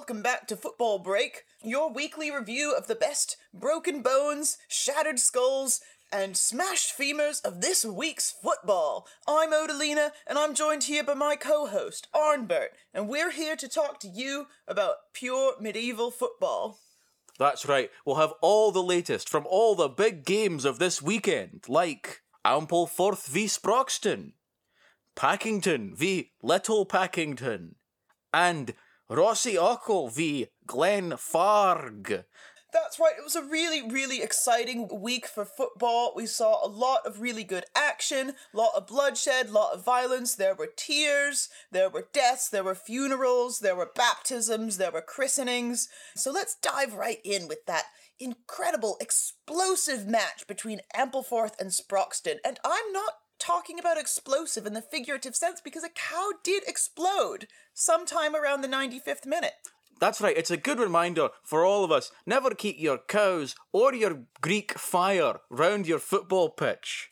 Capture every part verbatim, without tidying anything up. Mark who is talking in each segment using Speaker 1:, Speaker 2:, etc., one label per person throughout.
Speaker 1: welcome back to Football Break, your weekly review of the best broken bones, shattered skulls, and smashed femurs of this week's football. I'm Odalina, and I'm joined here by my co-host, Arnbert, and we're here to talk to you about pure medieval football.
Speaker 2: That's right, we'll have all the latest from all the big games of this weekend, like Ampleforth v Sproxton, Packington v Little Packington, and Rossi Ockle v Glenfarg.
Speaker 1: That's right, it was a really, really exciting week for football. We saw a lot of really good action, a lot of bloodshed, a lot of violence. There were tears, there were deaths, there were funerals, there were baptisms, there were christenings. So let's dive right in with that incredible, explosive match between Ampleforth and Sproxton. And I'm not talking about explosive in the figurative sense because a cow did explode sometime around the ninety-fifth minute.
Speaker 2: That's right, it's a good reminder for all of us, never keep your cows or your Greek fire round your football pitch.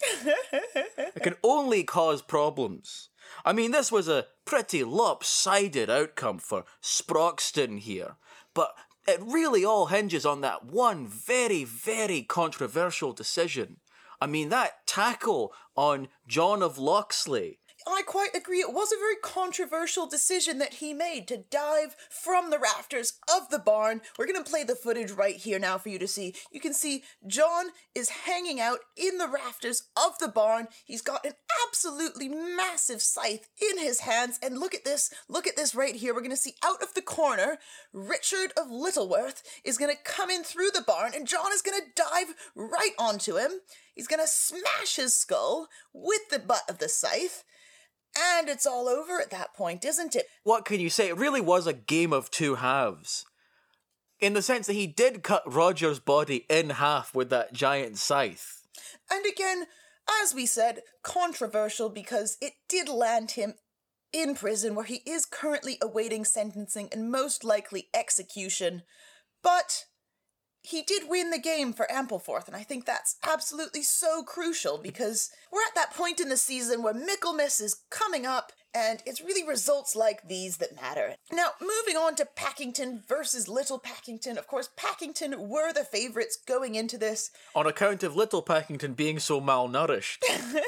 Speaker 2: It can only cause problems. I mean, this was a pretty lopsided outcome for Sproxton here, but it really all hinges on that one very, very controversial decision. I mean, that tackle on John of Loxley.
Speaker 1: I quite agree. It was a very controversial decision that he made to dive from the rafters of the barn. We're going to play the footage right here now for you to see. You can see John is hanging out in the rafters of the barn. He's got an absolutely massive scythe in his hands. And look at this. Look at this right here. We're going to see out of the corner, Richard of Littleworth is going to come in through the barn and John is going to dive right onto him. He's going to smash his skull with the butt of the scythe. And it's all over at that point, isn't it?
Speaker 2: What can you say? It really was a game of two halves. In the sense that he did cut Roger's body in half with that giant scythe.
Speaker 1: And again, as we said, controversial because it did land him in prison where he is currently awaiting sentencing and most likely execution. But he did win the game for Ampleforth, and I think that's absolutely so crucial because we're at that point in the season where Michaelmas is coming up, and it's really results like these that matter. Now, moving on to Packington versus Little Packington. Of course, Packington were the favourites going into this.
Speaker 2: On account of Little Packington being so malnourished.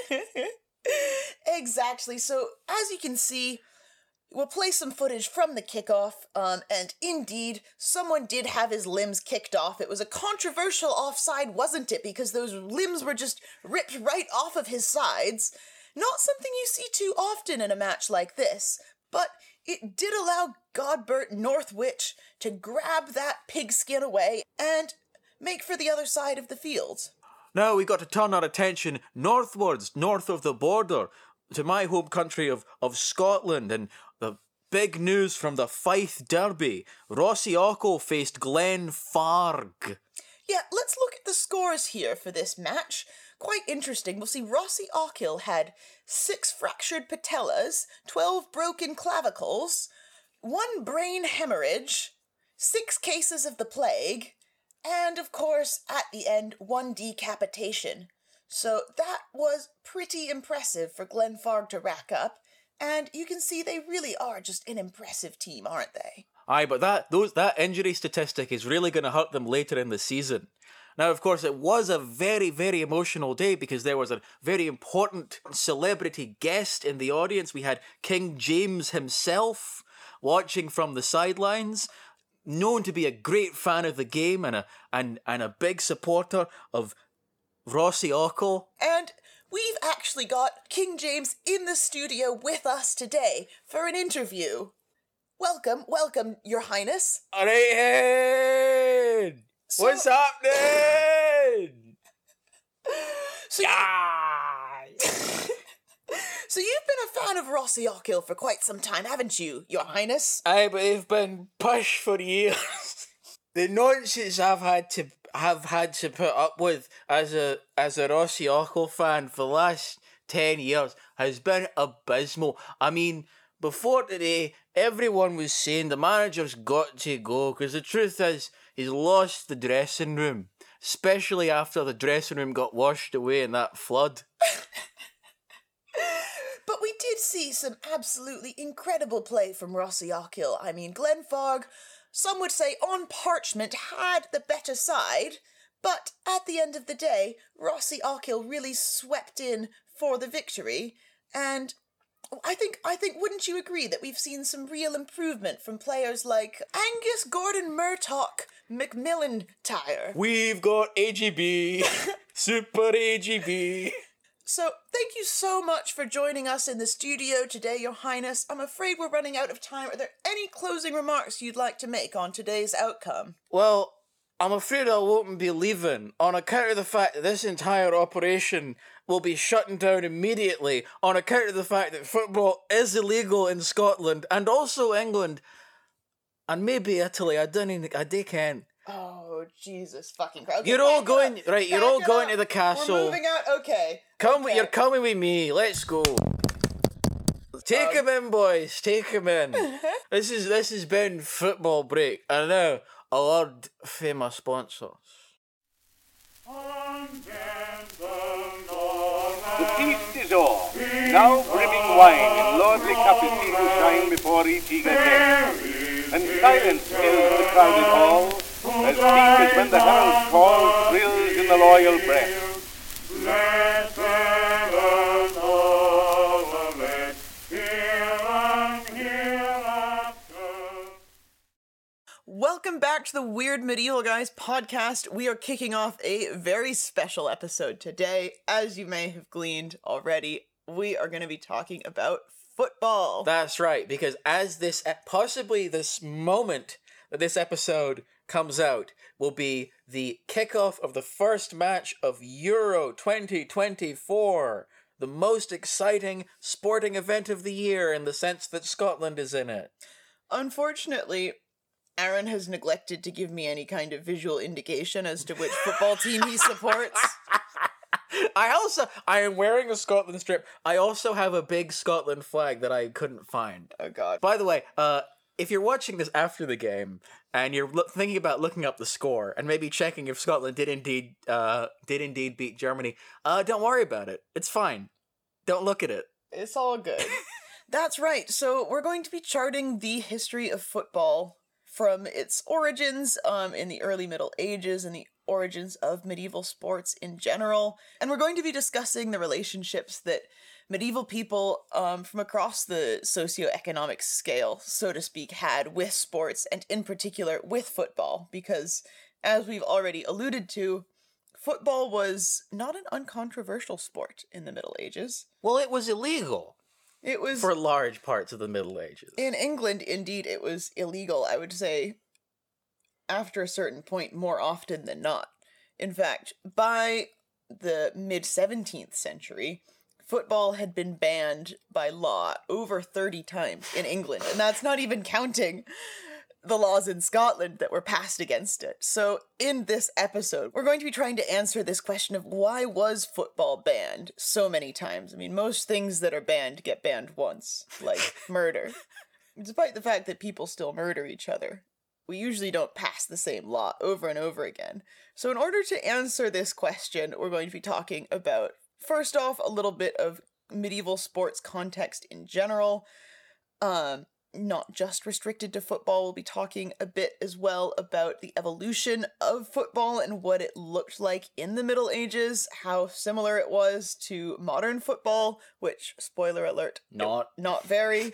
Speaker 1: Exactly. So, as you can see, we'll play some footage from the kickoff, um, and indeed, someone did have his limbs kicked off. It was a controversial offside, wasn't it? Because those limbs were just ripped right off of his sides. Not something you see too often in a match like this, but it did allow Godbert Northwich to grab that pigskin away and make for the other side of the field.
Speaker 2: Now we got to turn our attention northwards, north of the border, to my home country of, of Scotland, and the big news from the Fife Derby. Rossi Ockle faced Glenfarg.
Speaker 1: Yeah, let's look at the scores here for this match. Quite interesting. We'll see Rossi Ockle had six fractured patellas, twelve broken clavicles, one brain hemorrhage, six cases of the plague, and of course, at the end, one decapitation. So that was pretty impressive for Glenfarg to rack up, and you can see they really are just an impressive team, aren't they?
Speaker 2: Aye, but that those that injury statistic is really going to hurt them later in the season. Now, of course, it was a very, very emotional day because there was a very important celebrity guest in the audience. We had King James himself watching from the sidelines, known to be a great fan of the game and a and, and a big supporter of Rossi Ockle.
Speaker 1: And we've actually got King James in the studio with us today for an interview. Welcome, welcome, Your Highness.
Speaker 2: All right, Hen!
Speaker 1: So,
Speaker 2: What's happening?
Speaker 1: So,
Speaker 2: yeah.
Speaker 1: so you've been a fan of Rossi Ockle for quite some time, haven't you, Your Highness?
Speaker 2: Aye, but they've been pushed for years. The nonsense I've had to have had to put up with as a as a Rossi Ockle fan for the last ten years has been abysmal. I mean, before today, everyone was saying the manager's got to go because the truth is he's lost the dressing room, especially after the dressing room got washed away in that flood.
Speaker 1: But we did see some absolutely incredible play from Rossi Arkell. I mean, Glenfarg, some would say on parchment, had the better side, but at the end of the day, Rossi Arkell really swept in for the victory, and I think, I think, wouldn't you agree that we've seen some real improvement from players like Angus Gordon Murtock McMillan-Tyre?
Speaker 2: We've got A G B, Super A G B.
Speaker 1: So, thank you so much for joining us in the studio today, Your Highness. I'm afraid we're running out of time. Are there any closing remarks you'd like to make on today's outcome?
Speaker 2: Well, I'm afraid I won't be leaving on account of the fact that this entire operation will be shutting down immediately on account of the fact that football is illegal in Scotland and also England and maybe Italy. I don't even, I do can.
Speaker 1: Oh, Jesus fucking Christ. Okay,
Speaker 2: you're all
Speaker 1: back it
Speaker 2: going,
Speaker 1: up.
Speaker 2: right, you're
Speaker 1: Back
Speaker 2: all
Speaker 1: it
Speaker 2: going
Speaker 1: up.
Speaker 2: to the castle.
Speaker 1: We're moving out, okay.
Speaker 2: Come,
Speaker 1: okay.
Speaker 2: You're coming with me. Let's go. Take him in, boys. Take him in. This is this has been Football Break. And now, a word from my sponsors.
Speaker 3: The feast is o'er. Now brimming wine in lordly cappuccino shine before each eager guest. And silence fills the crowded hall, as deep as when the herald's call thrills in the loyal breast. Let heaven all of it hear and hereafter.
Speaker 1: Welcome back to the Weird Medieval Guys podcast. We are kicking off a very special episode today. As you may have gleaned already, we are going to be talking about football.
Speaker 2: That's right, because as this, possibly this moment that this episode comes out will be the kickoff of the first match of Euro twenty twenty-four, the most exciting sporting event of the year in the sense that Scotland is in it.
Speaker 1: Unfortunately, Aaron has neglected to give me any kind of visual indication as to which football team he supports.
Speaker 2: I also, I am wearing a Scotland strip. I also have a big Scotland flag that I couldn't find.
Speaker 1: Oh, God.
Speaker 2: By the way, uh, if you're watching this after the game and you're lo- thinking about looking up the score and maybe checking if Scotland did indeed, uh, did indeed beat Germany, uh, don't worry about it. It's fine. Don't look at it.
Speaker 1: It's all good. That's right. So we're going to be charting the history of football from its origins um, in the early Middle Ages and the origins of medieval sports in general. And we're going to be discussing the relationships that medieval people um, from across the socioeconomic scale, so to speak, had with sports, and in particular with football, because as we've already alluded to, football was not an uncontroversial sport in the Middle Ages.
Speaker 2: Well, it was illegal.
Speaker 1: It was...
Speaker 2: For large parts of the Middle Ages.
Speaker 1: In England, indeed, it was illegal, I would say, after a certain point, more often than not. In fact, by the mid-seventeenth century, football had been banned by law over thirty times in England, and that's not even counting the laws in Scotland that were passed against it. So in this episode, we're going to be trying to answer this question of why was football banned so many times? I mean, most things that are banned get banned once, like murder. Despite the fact that people still murder each other, we usually don't pass the same law over and over again. So in order to answer this question, we're going to be talking about, first off, a little bit of medieval sports context in general, um, not just restricted to football. We'll be talking a bit as well about the evolution of football and what it looked like in the Middle Ages, how similar it was to modern football, which, spoiler alert,
Speaker 2: Not.
Speaker 1: not very.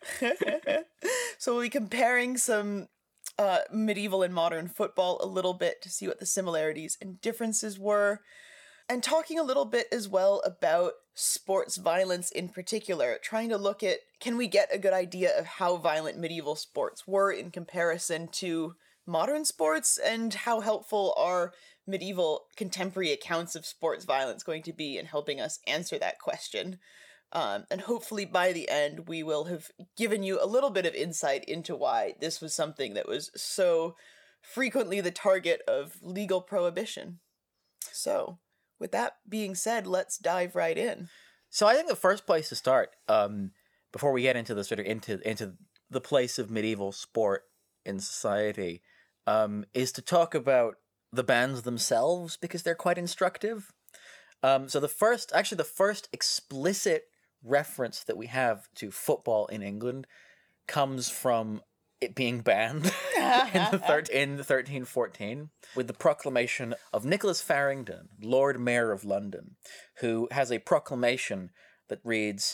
Speaker 1: So we'll be comparing some uh, medieval and modern football a little bit to see what the similarities and differences were, and talking a little bit as well about sports violence in particular, trying to look at, can we get a good idea of how violent medieval sports were in comparison to modern sports, and how helpful are medieval contemporary accounts of sports violence going to be in helping us answer that question. Um, and hopefully by the end, we will have given you a little bit of insight into why this was something that was so frequently the target of legal prohibition. So, with that being said, let's dive right in.
Speaker 2: So I think the first place to start, um, before we get into the sort of into into the place of medieval sport in society, um, is to talk about the bands themselves, because they're quite instructive. Um, so the first, actually the first explicit reference that we have to football in England comes from it being banned in, the thir- in thirteen fourteen with the proclamation of Nicholas Farrington, Lord Mayor of London, who has a proclamation that reads,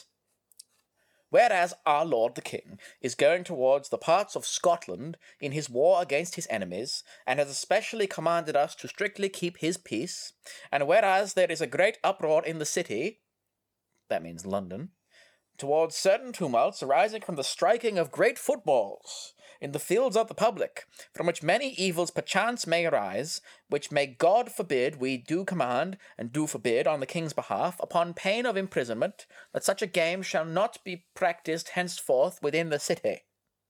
Speaker 2: "Whereas our Lord the King is going towards the parts of Scotland in his war against his enemies, and has especially commanded us to strictly keep his peace, and whereas there is a great uproar in the city," that means London, "towards certain tumults arising from the striking of great footballs in the fields of the public, from which many evils perchance may arise, which may God forbid we do command and do forbid on the king's behalf, upon pain of imprisonment, that such a game shall not be practised henceforth within the city."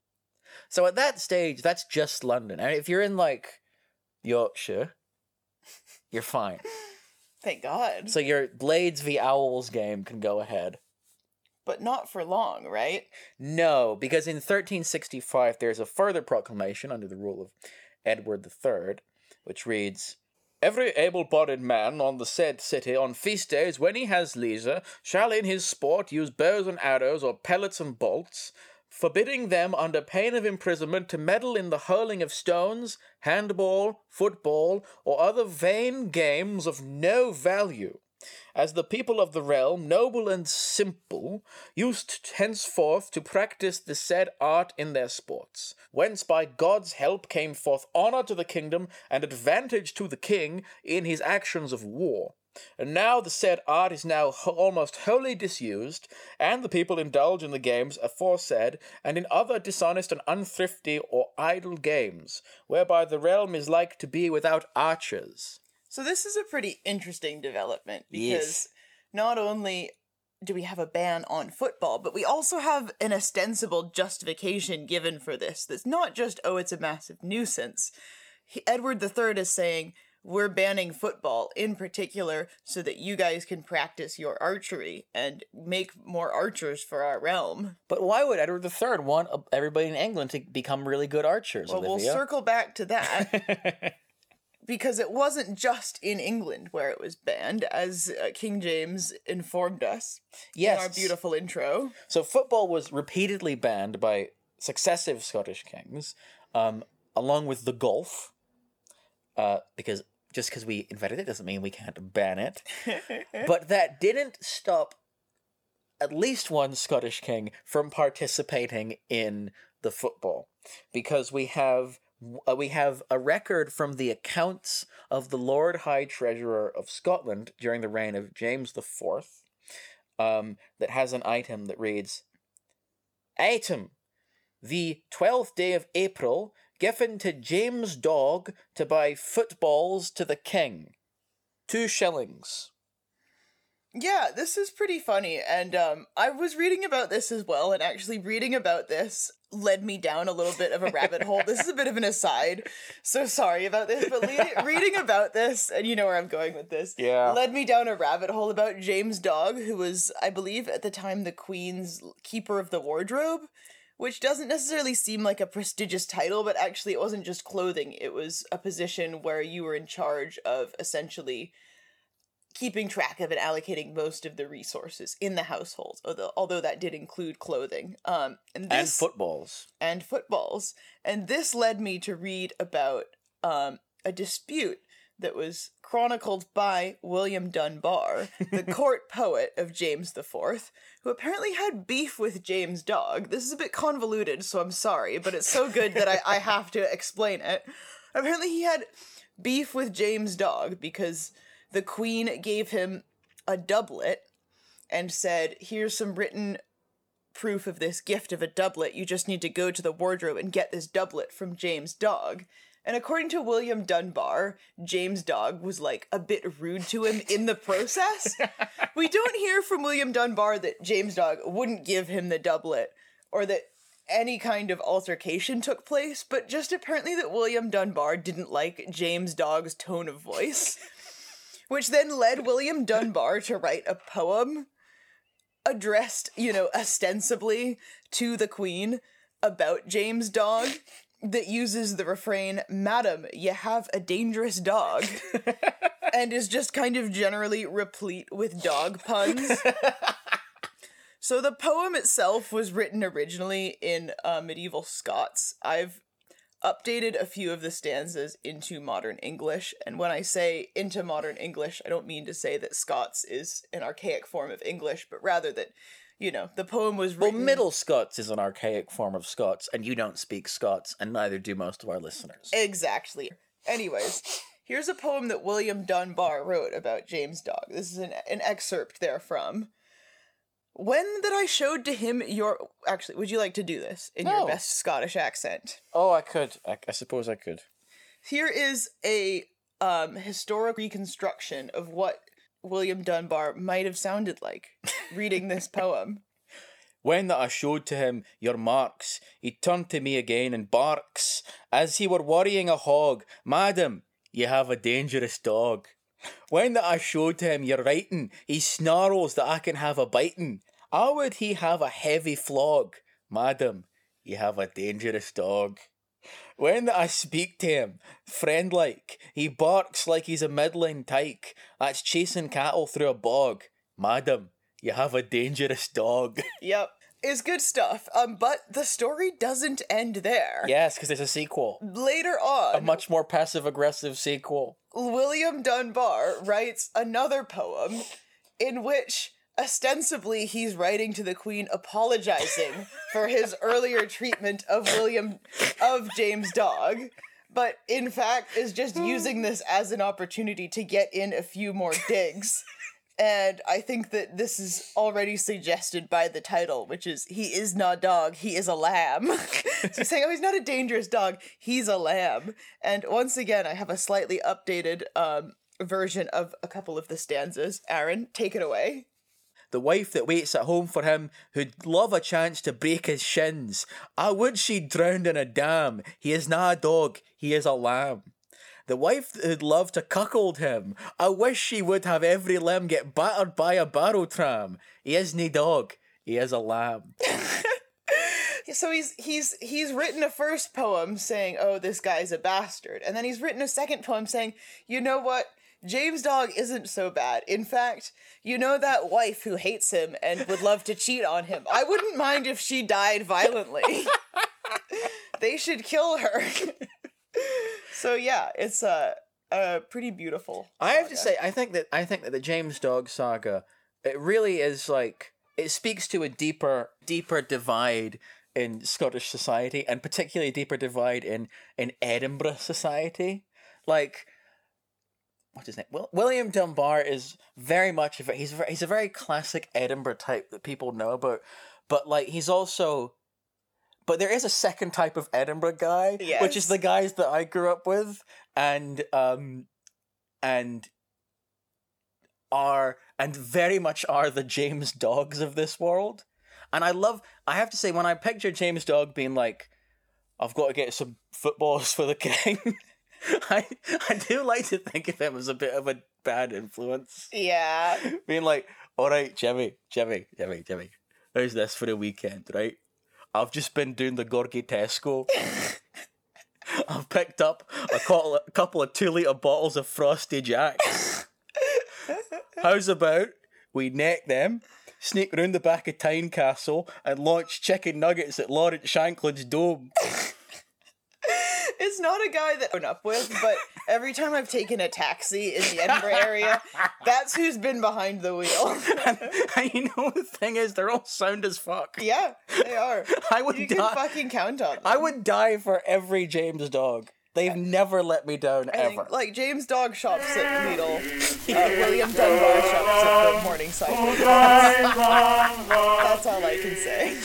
Speaker 2: So at that stage, that's just London. And if you're in, like, Yorkshire, you're fine.
Speaker 1: Thank God.
Speaker 2: So your Blades v Owls game can go ahead.
Speaker 1: But not for long, right?
Speaker 2: No, because in thirteen sixty-five there's a further proclamation under the rule of Edward the Third, which reads, "Every able-bodied man on the said city on feast days when he has leisure shall in his sport use bows and arrows or pellets and bolts, forbidding them under pain of imprisonment to meddle in the hurling of stones, handball, football, or other vain games of no value, as the people of the realm, noble and simple, used henceforth to practice the said art in their sports, whence by God's help came forth honour to the kingdom and advantage to the king in his actions of war. And now the said art is now ho- almost wholly disused, and the people indulge in the games aforesaid, and in other dishonest and unthrifty or idle games, whereby the realm is like to be without archers."
Speaker 1: So this is a pretty interesting development because
Speaker 2: Yes.
Speaker 1: not only do we have a ban on football, but we also have an ostensible justification given for this. That's not just, oh, it's a massive nuisance. He, Edward the Third is saying, we're banning football in particular so that you guys can practice your archery and make more archers for our realm.
Speaker 2: But why would Edward the Third want uh, everybody in England to become really good archers,
Speaker 1: Well,
Speaker 2: Olivia?
Speaker 1: we'll circle back to that. Because it wasn't just in England where it was banned, as uh, King James informed us
Speaker 2: Yes.
Speaker 1: in our beautiful intro.
Speaker 2: So football was repeatedly banned by successive Scottish kings, um, along with the golf, uh, because just because we invented it doesn't mean we can't ban it. But that didn't stop at least one Scottish king from participating in the football, because we have uh, we have a record from the accounts of the Lord High Treasurer of Scotland during the reign of James the Fourth, um, that has an item that reads, "Item, the twelfth day of April, given to James Dog to buy footballs to the king. Two shillings."
Speaker 1: Yeah, this is pretty funny, and um, I was reading about this as well, and actually reading about this led me down a little bit of a rabbit hole. This is a bit of an aside, so sorry about this, but le- reading about this, and you know where I'm going with this,
Speaker 2: Yeah.
Speaker 1: led me down a rabbit hole about James Dog, who was, I believe, at the time the Queen's Keeper of the Wardrobe, which doesn't necessarily seem like a prestigious title, but actually it wasn't just clothing, it was a position where you were in charge of essentially keeping track of and allocating most of the resources in the household, although, although that did include clothing. Um, and, this,
Speaker 2: And footballs.
Speaker 1: And footballs. And this led me to read about um, a dispute that was chronicled by William Dunbar, the court poet of James the Fourth, who apparently had beef with James Dog. This is a bit convoluted, so I'm sorry, but it's so good that I, I have to explain it. Apparently he had beef with James Dog because the Queen gave him a doublet and said, here's some written proof of this gift of a doublet. You just need to go to the wardrobe and get this doublet from James Dog. And according to William Dunbar, James Dog was like a bit rude to him in the process. We don't hear from William Dunbar that James Dog wouldn't give him the doublet or that any kind of altercation took place, but just apparently that William Dunbar didn't like James Dog's tone of voice. Which then led William Dunbar to write a poem addressed, you know, ostensibly to the Queen about James Dog that uses the refrain, "Madam, ye have a dangerous dog," and is just kind of generally replete with dog puns. So the poem itself was written originally in uh, medieval Scots. I've updated a few of the stanzas into modern English, and when I say into modern English, I don't mean to say that Scots is an archaic form of English, but rather that, you know, the poem was
Speaker 2: Well,
Speaker 1: written...
Speaker 2: Middle Scots is an archaic form of Scots, and you don't speak Scots, and neither do most of our listeners.
Speaker 1: Exactly. Anyways, here's a poem that William Dunbar wrote about James Dog. This is an, an excerpt therefrom. When that I showed to him your... Actually, would you like to do this in
Speaker 2: No.
Speaker 1: your best Scottish accent?
Speaker 2: Oh, I could. I, I suppose I could.
Speaker 1: Here is a um, historic reconstruction of what William Dunbar might have sounded like reading this poem.
Speaker 2: When that I showed to him your marks, he turned to me again and barks, as he were worrying a hog, Madam, ye have a dangerous dog. When that I showed to him your writing, he snarls that I can have a biting. How would he have a heavy flog? Madam, ye have a dangerous dog. When that I speak to him, friend-like, he barks like he's a middling tyke that's chasing cattle through a bog. Madam, you have a dangerous dog.
Speaker 1: Yep. It's good stuff, um, but the story doesn't end there.
Speaker 2: Yes, because there's a sequel.
Speaker 1: Later on,
Speaker 2: A much more passive-aggressive sequel.
Speaker 1: William Dunbar writes another poem in which ostensibly he's writing to the Queen apologizing for his earlier treatment of William of James Dog, but in fact is just using this as an opportunity to get in a few more digs. And I think that this is already suggested by the title, which is, he is not dog, he is a lamb. So he's saying, oh, he's not a dangerous dog, he's a lamb. And once again, I have a slightly updated um, version of a couple of the stanzas. Aaron, take it away.
Speaker 2: The wife that waits at home for him, who'd love a chance to break his shins. I would she'd drowned in a dam. He is na a dog, he is a lamb. The wife who'd love to cuckold him. I wish she would have every limb get battered by a barrow tram. He is nae dog, he is a lamb.
Speaker 1: So he's he's he's written a first poem saying, oh, this guy's a bastard. And then he's written a second poem saying, you know what? James Dog isn't so bad. In fact, you know that wife who hates him and would love to cheat on him. I wouldn't mind if she died violently. They should kill her. So yeah, it's a uh, uh, pretty beautiful.
Speaker 2: I have to
Speaker 1: saga.
Speaker 2: say, I think that I think that the James Dog saga, it really is like, it speaks to a deeper, deeper divide in Scottish society, and particularly a deeper divide in in Edinburgh society. Like, what's his name? Will, William Dunbar is very much of a, he's a, he's a very classic Edinburgh type that people know about, but like he's also. But there is a second type of Edinburgh guy,
Speaker 1: Yes.
Speaker 2: which is the guys that I grew up with, and um, and are and very much are the James Dogs of this world. And I love. I have to say, when I picture James Dog being like, "I've got to get some footballs for the king," I I do like to think of him as a bit of a bad influence.
Speaker 1: Yeah.
Speaker 2: Being like, "All right, Jimmy, Jimmy, Jimmy, Jimmy, how's this for a weekend, right? I've just been doing the Gorgie Tesco. I've picked up a couple, a couple of two litre bottles of Frosty Jacks. How's about we neck them, sneak round the back of Tynecastle, and launch chicken nuggets at Lawrence Shankland's dome?"
Speaker 1: It's not a guy that I've grown up with, but every time I've taken a taxi in the Edinburgh area, that's who's been behind the wheel.
Speaker 2: and, and you know the thing is, they're all sound as fuck.
Speaker 1: Yeah, they are.
Speaker 2: I would
Speaker 1: You can
Speaker 2: die.
Speaker 1: fucking count on them.
Speaker 2: I would die for every James Dog. They've never let me down
Speaker 1: I
Speaker 2: ever.
Speaker 1: think, like, James Dog shops at Lidl. Uh, William Dunbar shops at the Morning Cycle. That's, that's all I can say.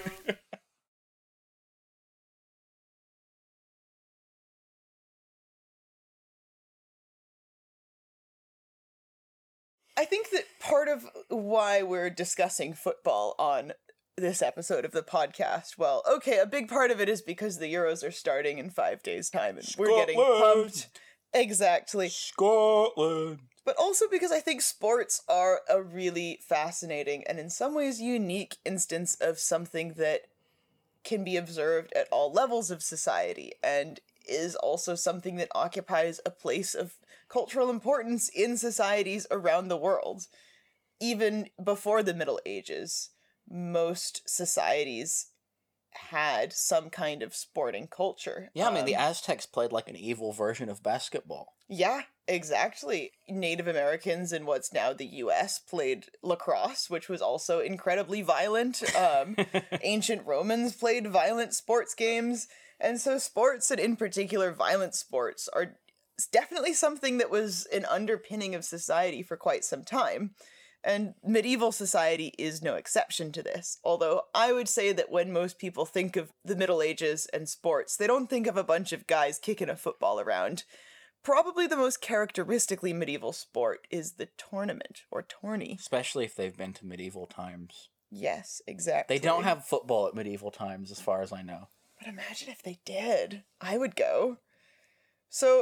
Speaker 1: I think that part of why we're discussing football on this episode of the podcast, well, okay, a big part of it is because the Euros are starting in five days' time and we're getting
Speaker 2: Scotland.
Speaker 1: pumped. Exactly.
Speaker 2: Scotland.
Speaker 1: But also because I think sports are a really fascinating and in some ways unique instance of something that can be observed at all levels of society and is also something that occupies a place of cultural importance in societies around the world, even before the Middle Ages. most societies had some kind of sporting culture.
Speaker 2: Yeah, I mean,
Speaker 1: Um,
Speaker 2: the Aztecs played like an evil version of basketball.
Speaker 1: Yeah, exactly. Native Americans in what's now the U S played lacrosse, which was also incredibly violent. Um, ancient Romans played violent sports games. And so sports, and in particular violent sports, are definitely something that was an underpinning of society for quite some time. And medieval society is no exception to this. Although I would say that when most people think of the Middle Ages and sports, they don't think of a bunch of guys kicking a football around. Probably the most characteristically medieval sport is the tournament, or tourney.
Speaker 2: Especially if they've been to medieval times.
Speaker 1: Yes, exactly.
Speaker 2: They don't have football at medieval times, as far as I know.
Speaker 1: But imagine if they did. I would go. So,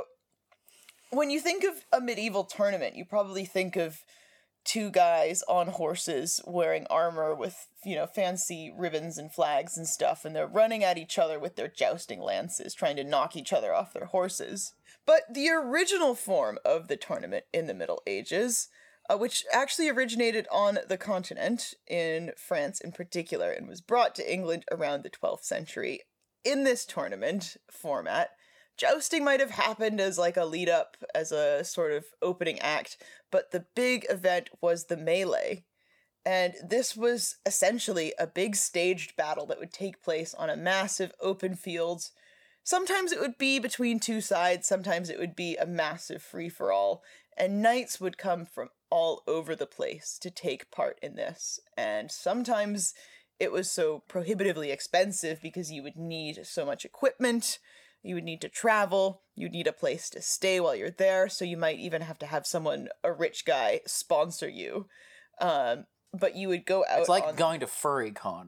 Speaker 1: when you think of a medieval tournament, you probably think of two guys on horses wearing armor with, you know, fancy ribbons and flags and stuff, and they're running at each other with their jousting lances, trying to knock each other off their horses. But the original form of the tournament in the Middle Ages, uh, which actually originated on the continent, in France in particular, and was brought to England around the twelfth century, in this tournament format, jousting might have happened as like a lead up, as a sort of opening act, but the big event was the melee. And this was essentially a big staged battle that would take place on a massive open field. Sometimes it would be between two sides, sometimes it would be a massive free-for-all, and knights would come from all over the place to take part in this. And sometimes it was so prohibitively expensive because you would need so much equipment. You would need to travel, you'd need a place to stay while you're there, so you might even have to have someone, a rich guy, sponsor you. Um, but you would go out
Speaker 2: It's like
Speaker 1: on...
Speaker 2: going to FurryCon.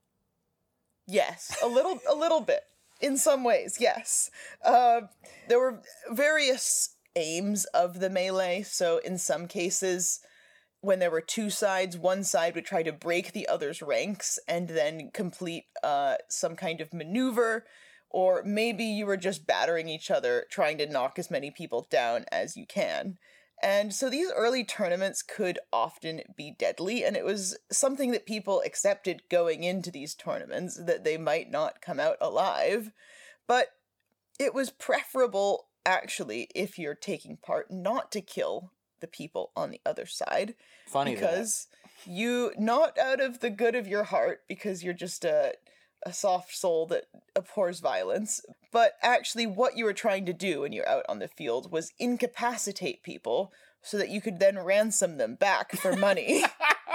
Speaker 1: Yes, a little, a little bit. In some ways, yes. Uh, there were various aims of the melee, so in some cases, when there were two sides, one side would try to break the other's ranks and then complete uh, some kind of maneuver, or maybe you were just battering each other, trying to knock as many people down as you can. And so these early tournaments could often be deadly, and it was something that people accepted going into these tournaments, that they might not come out alive. But it was preferable, actually, if you're taking part, not to kill the people on the other side.
Speaker 2: Funny
Speaker 1: because you, not out of the good of your heart, because you're just a... a soft soul that abhors violence, but actually what you were trying to do when you're out on the field was incapacitate people so that you could then ransom them back for money.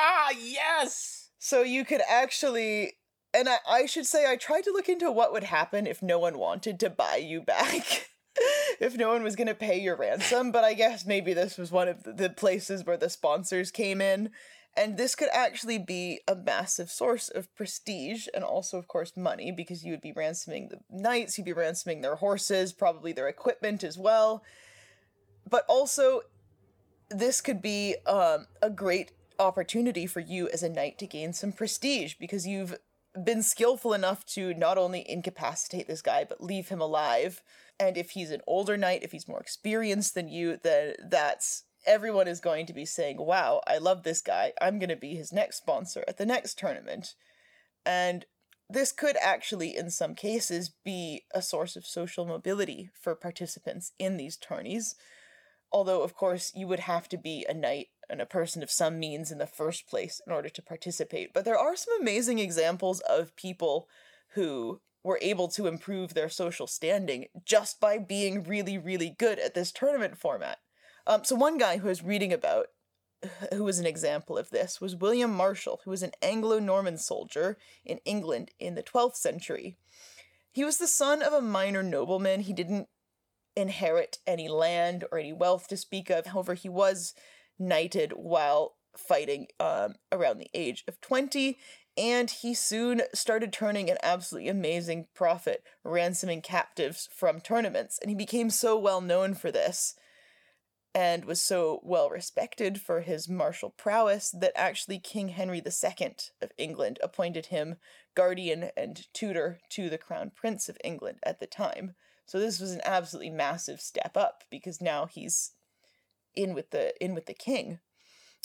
Speaker 2: Yes!
Speaker 1: So you could actually, and I, I should say I tried to look into what would happen if no one wanted to buy you back. If no one was going to pay your ransom, but I guess maybe this was one of the places where the sponsors came in. And this could actually be a massive source of prestige and also, of course, money, because you would be ransoming the knights, you'd be ransoming their horses, probably their equipment as well. But also, this could be um, a great opportunity for you as a knight to gain some prestige, because you've been skillful enough to not only incapacitate this guy, but leave him alive. And if he's an older knight, if he's more experienced than you, then that's... everyone is going to be saying, wow, I love this guy. I'm going to be his next sponsor at the next tournament. And this could actually, in some cases, be a source of social mobility for participants in these tourneys. Although, of course, you would have to be a knight and a person of some means in the first place in order to participate. But there are some amazing examples of people who were able to improve their social standing just by being really, really good at this tournament format. Um, so one guy who I was reading about, who was an example of this, was William Marshall, who was an Anglo-Norman soldier in England in the twelfth century. He was the son of a minor nobleman. He didn't inherit any land or any wealth to speak of. However, he was knighted while fighting um, around the age of twenty, and he soon started turning an absolutely amazing profit, ransoming captives from tournaments, and he became so well known for this and was so well respected for his martial prowess that actually King Henry the Second of England appointed him guardian and tutor to the Crown Prince of England at the time. So this was an absolutely massive step up, because now he's in with the in with the king.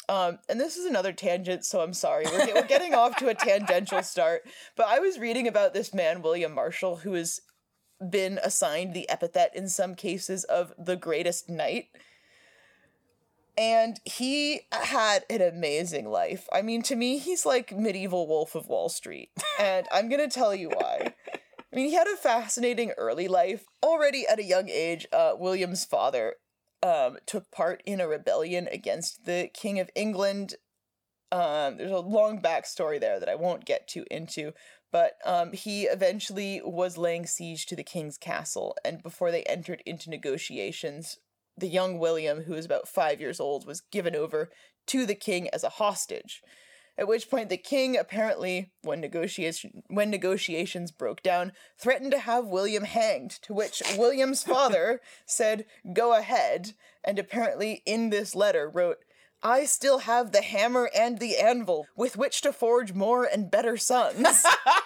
Speaker 1: Um, and this is another tangent, so I'm sorry. We're, get- we're getting off to a tangential start. But I was reading about this man, William Marshall, who has been assigned the epithet in some cases of the greatest knight. And he had an amazing life. I mean, to me, he's like medieval Wolf of Wall Street. And I'm going to tell you why. I mean, he had a fascinating early life. Already at a young age, uh, William's father um, took part in a rebellion against the King of England. Um, there's a long backstory there that I won't get too into. But um, he eventually was laying siege to the king's castle. And before they entered into negotiations, the young William, who was about five years old, was given over to the king as a hostage. At which point the king, apparently, when negotiation when negotiations broke down, threatened to have William hanged, to which William's father said, "Go ahead," and apparently in this letter wrote, "I still have the hammer and the anvil with which to forge more and better sons."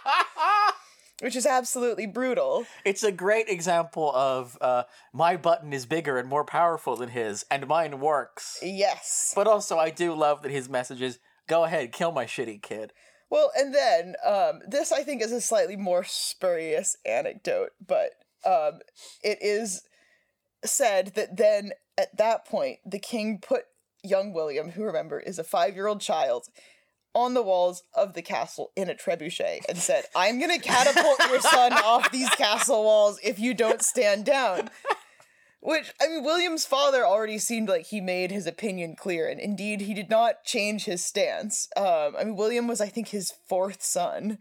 Speaker 1: Which is absolutely brutal.
Speaker 2: It's a great example of uh, my button is bigger and more powerful than his, and mine works.
Speaker 1: Yes.
Speaker 2: But also, I do love that his message is, go ahead, kill my shitty kid.
Speaker 1: Well, and then, um, this I think is a slightly more spurious anecdote, but um, it is said that then, at that point, the king put young William, who, remember, is a five-year-old child, on the walls of the castle in a trebuchet and said, "I'm gonna catapult your son off these castle walls if you don't stand down." Which, I mean, William's father already seemed like he made his opinion clear, and indeed, he did not change his stance. Um, I mean, William was, I think, his fourth son.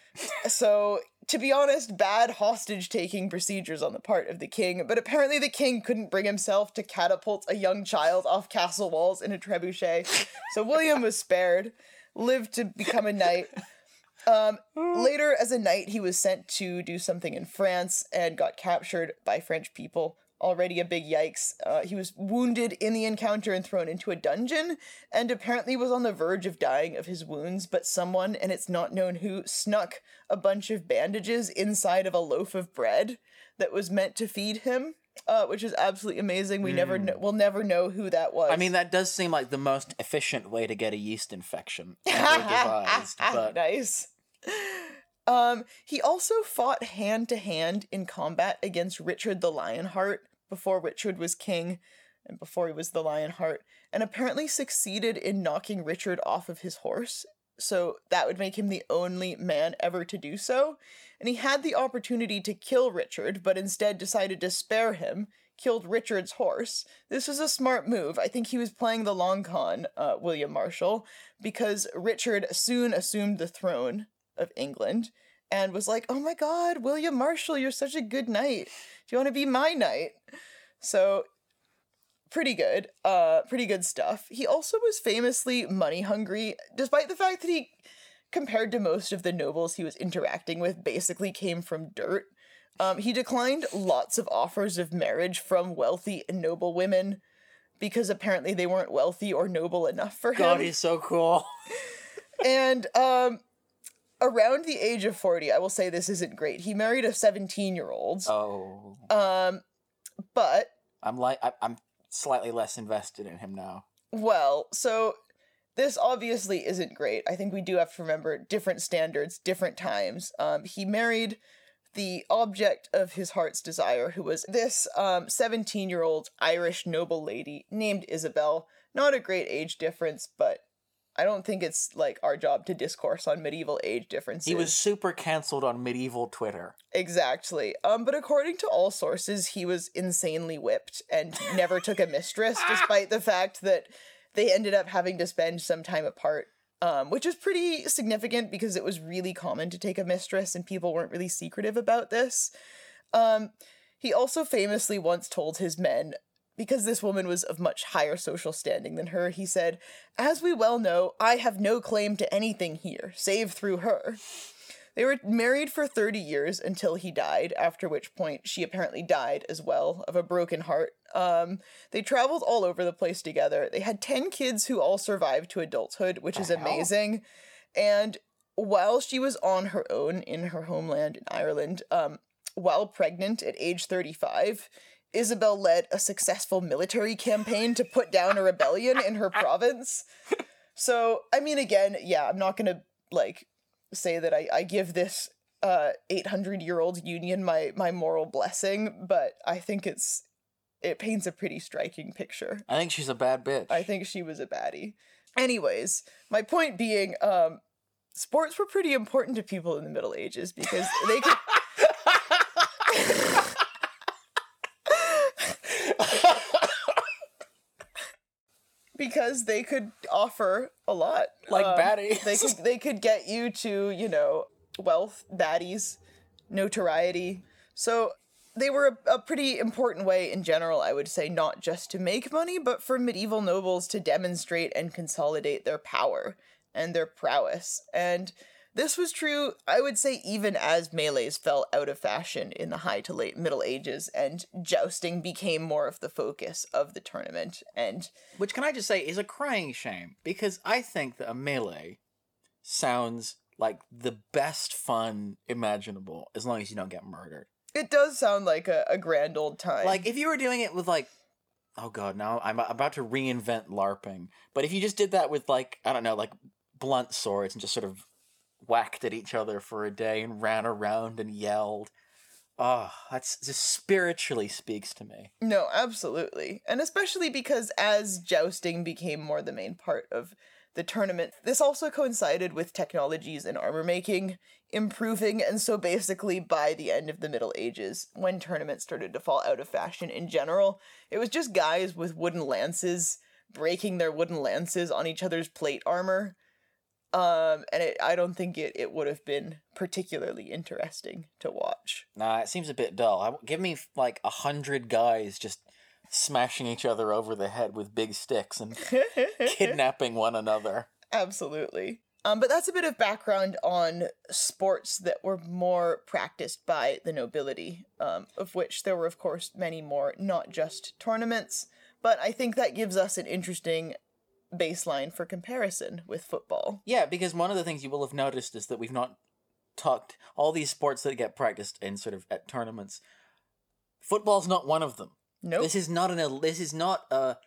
Speaker 1: So, to be honest, bad hostage-taking procedures on the part of the king, but apparently the king couldn't bring himself to catapult a young child off castle walls in a trebuchet. So William was spared, lived to become a knight. Um, later, as a knight, he was sent to do something in France and got captured by French people. Already a big yikes. Uh, he was wounded in the encounter and thrown into a dungeon, and apparently was on the verge of dying of his wounds, but someone, and it's not known who, snuck a bunch of bandages inside of a loaf of bread that was meant to feed him. Uh, which is absolutely amazing. We mm. never kn- we'll never know who that was.
Speaker 2: I mean, that does seem like the most efficient way to get a yeast infection ever devised. But
Speaker 1: nice. Um, he also fought hand to hand in combat against Richard the Lionheart before Richard was king and before he was the Lionheart, and apparently succeeded in knocking Richard off of his horse. So that would make him the only man ever to do so. And he had the opportunity to kill Richard, but instead decided to spare him, killed Richard's horse. This was a smart move. I think he was playing the long con, uh, William Marshall, because Richard soon assumed the throne of England and was like, "Oh my god, William Marshall, you're such a good knight. Do you want to be my knight?" So, pretty good. Uh, pretty good stuff. He also was famously money hungry, despite the fact that he, compared to most of the nobles he was interacting with, basically came from dirt. Um, he declined lots of offers of marriage from wealthy and noble women because apparently they weren't wealthy or noble enough for him.
Speaker 2: God, he's so cool.
Speaker 1: And um, around the age of forty, I will say this isn't great. He married a seventeen-year-old.
Speaker 2: Oh.
Speaker 1: Um, but
Speaker 2: I'm like I- I'm slightly less invested in him now.
Speaker 1: Well, so this obviously isn't great. I think we do have to remember different standards, different times. Um, he married the object of his heart's desire, who was this um seventeen-year-old Irish noble lady named Isabel. Not a great age difference, but I don't think it's, like, our job to discourse on medieval age differences.
Speaker 2: He was super cancelled on medieval Twitter.
Speaker 1: Exactly. Um, but according to all sources, he was insanely whipped and never took a mistress, despite the fact that they ended up having to spend some time apart, um, which is pretty significant because it was really common to take a mistress and people weren't really secretive about this. Um, he also famously once told his men, because this woman was of much higher social standing than her, he said, "As we well know, I have no claim to anything here, save through her." They were married for thirty years until he died, after which point she apparently died as well, of a broken heart. Um, they traveled all over the place together. They had ten kids who all survived to adulthood, which is amazing. And while she was on her own in her homeland in Ireland, um, while pregnant at age thirty-five, Isabel led a successful military campaign to put down a rebellion in her province. So, I mean, again, yeah, I'm not gonna, like, say that I, I give this uh eight hundred year old union my my moral blessing, but I think it's it paints a pretty striking picture.
Speaker 2: I think she's a bad bitch.
Speaker 1: I think she was a baddie. Anyways, my point being, um sports were pretty important to people in the Middle Ages because they could because they could offer a lot.
Speaker 2: Like
Speaker 1: um,
Speaker 2: baddies.
Speaker 1: They could they could get you to, you know, wealth, baddies, notoriety. So they were a, a pretty important way in general, I would say, not just to make money, but for medieval nobles to demonstrate and consolidate their power and their prowess. And this was true, I would say, even as melees fell out of fashion in the high to late Middle Ages and jousting became more of the focus of the tournament. And
Speaker 2: Which, can I just say, is a crying shame, because I think that a melee sounds like the best fun imaginable, as long as you don't get murdered.
Speaker 1: it does sound like a, a grand old time.
Speaker 2: Like, if you were doing it with, like, oh god, now I'm about to reinvent LARPing, but if you just did that with, like, I don't know, like, blunt swords and just sort of whacked at each other for a day and ran around and yelled, oh, that's just spiritually speaks to me.
Speaker 1: No, absolutely. And especially because as jousting became more the main part of the tournament, this also coincided with technologies in armor making improving, and so basically by the end of the Middle Ages, when tournaments started to fall out of fashion in general, it was just guys with wooden lances breaking their wooden lances on each other's plate armor. Um, and it, I don't think it, it would have been particularly interesting to watch.
Speaker 2: Nah, it seems a bit dull. I, give me, like, a hundred guys just smashing each other over the head with big sticks and kidnapping one another.
Speaker 1: Absolutely. Um, but that's a bit of background on sports that were more practiced by the nobility, um, of which there were, of course, many more, not just tournaments. But I think that gives us an interesting baseline for comparison with football.
Speaker 2: Yeah, because one of the things you will have noticed is that we've not talked all these sports that get practiced in sort of at tournaments. Football's not one of them.
Speaker 1: Nope.
Speaker 2: This is not an this is not a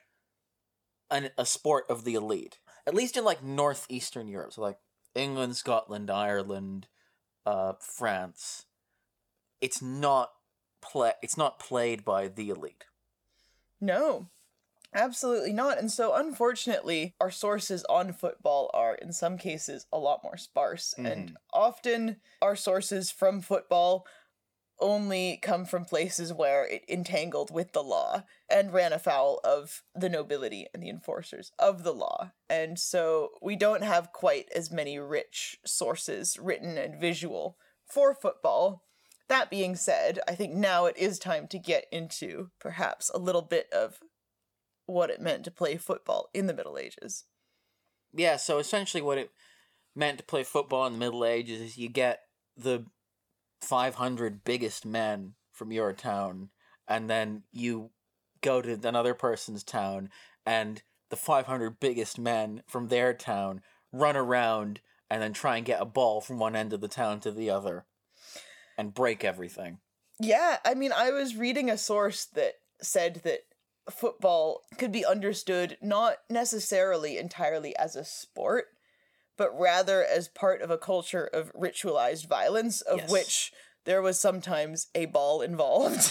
Speaker 2: an, a sport of the elite. At least in like northeastern Europe, so like England, Scotland, Ireland, uh, France. It's not play. It's not played by the elite.
Speaker 1: No. Absolutely not. And so, unfortunately, our sources on football are, in some cases, a lot more sparse. Mm-hmm. And often, our sources from football only come from places where it entangled with the law and ran afoul of the nobility and the enforcers of the law. And so, we don't have quite as many rich sources, written and visual, for football. That being said, I think now it is time to get into, perhaps, a little bit of what it meant to play football in the Middle Ages.
Speaker 2: Yeah, so essentially what it meant to play football in the Middle Ages is you get the five hundred biggest men from your town, and then you go to another person's town, and the five hundred biggest men from their town run around and then try and get a ball from one end of the town to the other and break everything.
Speaker 1: Yeah, I mean, I was reading a source that said that football could be understood not necessarily entirely as a sport, but rather as part of a culture of ritualized violence, of
Speaker 2: yes.
Speaker 1: which there was sometimes a ball involved.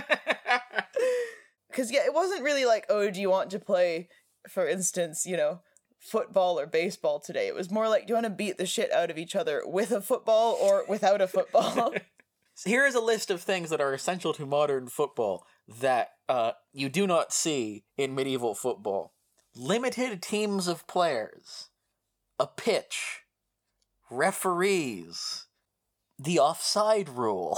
Speaker 1: Because, yeah, it wasn't really like, oh, do you want to play, for instance, you know, football or baseball today? It was more like, do you want to beat the shit out of each other with a football or without a football?
Speaker 2: So here is a list of things that are essential to modern football that uh, you do not see in medieval football. Limited teams of players, a pitch, referees, the offside rule.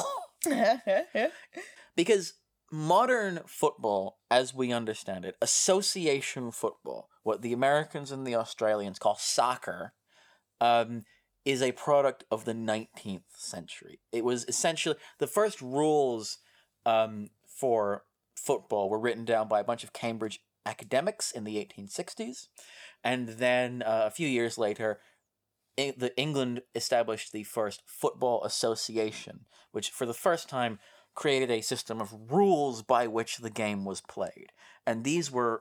Speaker 2: Because modern football, as we understand it, association football, what the Americans and the Australians call soccer, um, is a product of the nineteenth century. It was essentially the first rules um, for football were written down by a bunch of Cambridge academics in the eighteen sixties, and then uh, a few years later, in the England established the first football association, which for the first time created a system of rules by which the game was played. And these were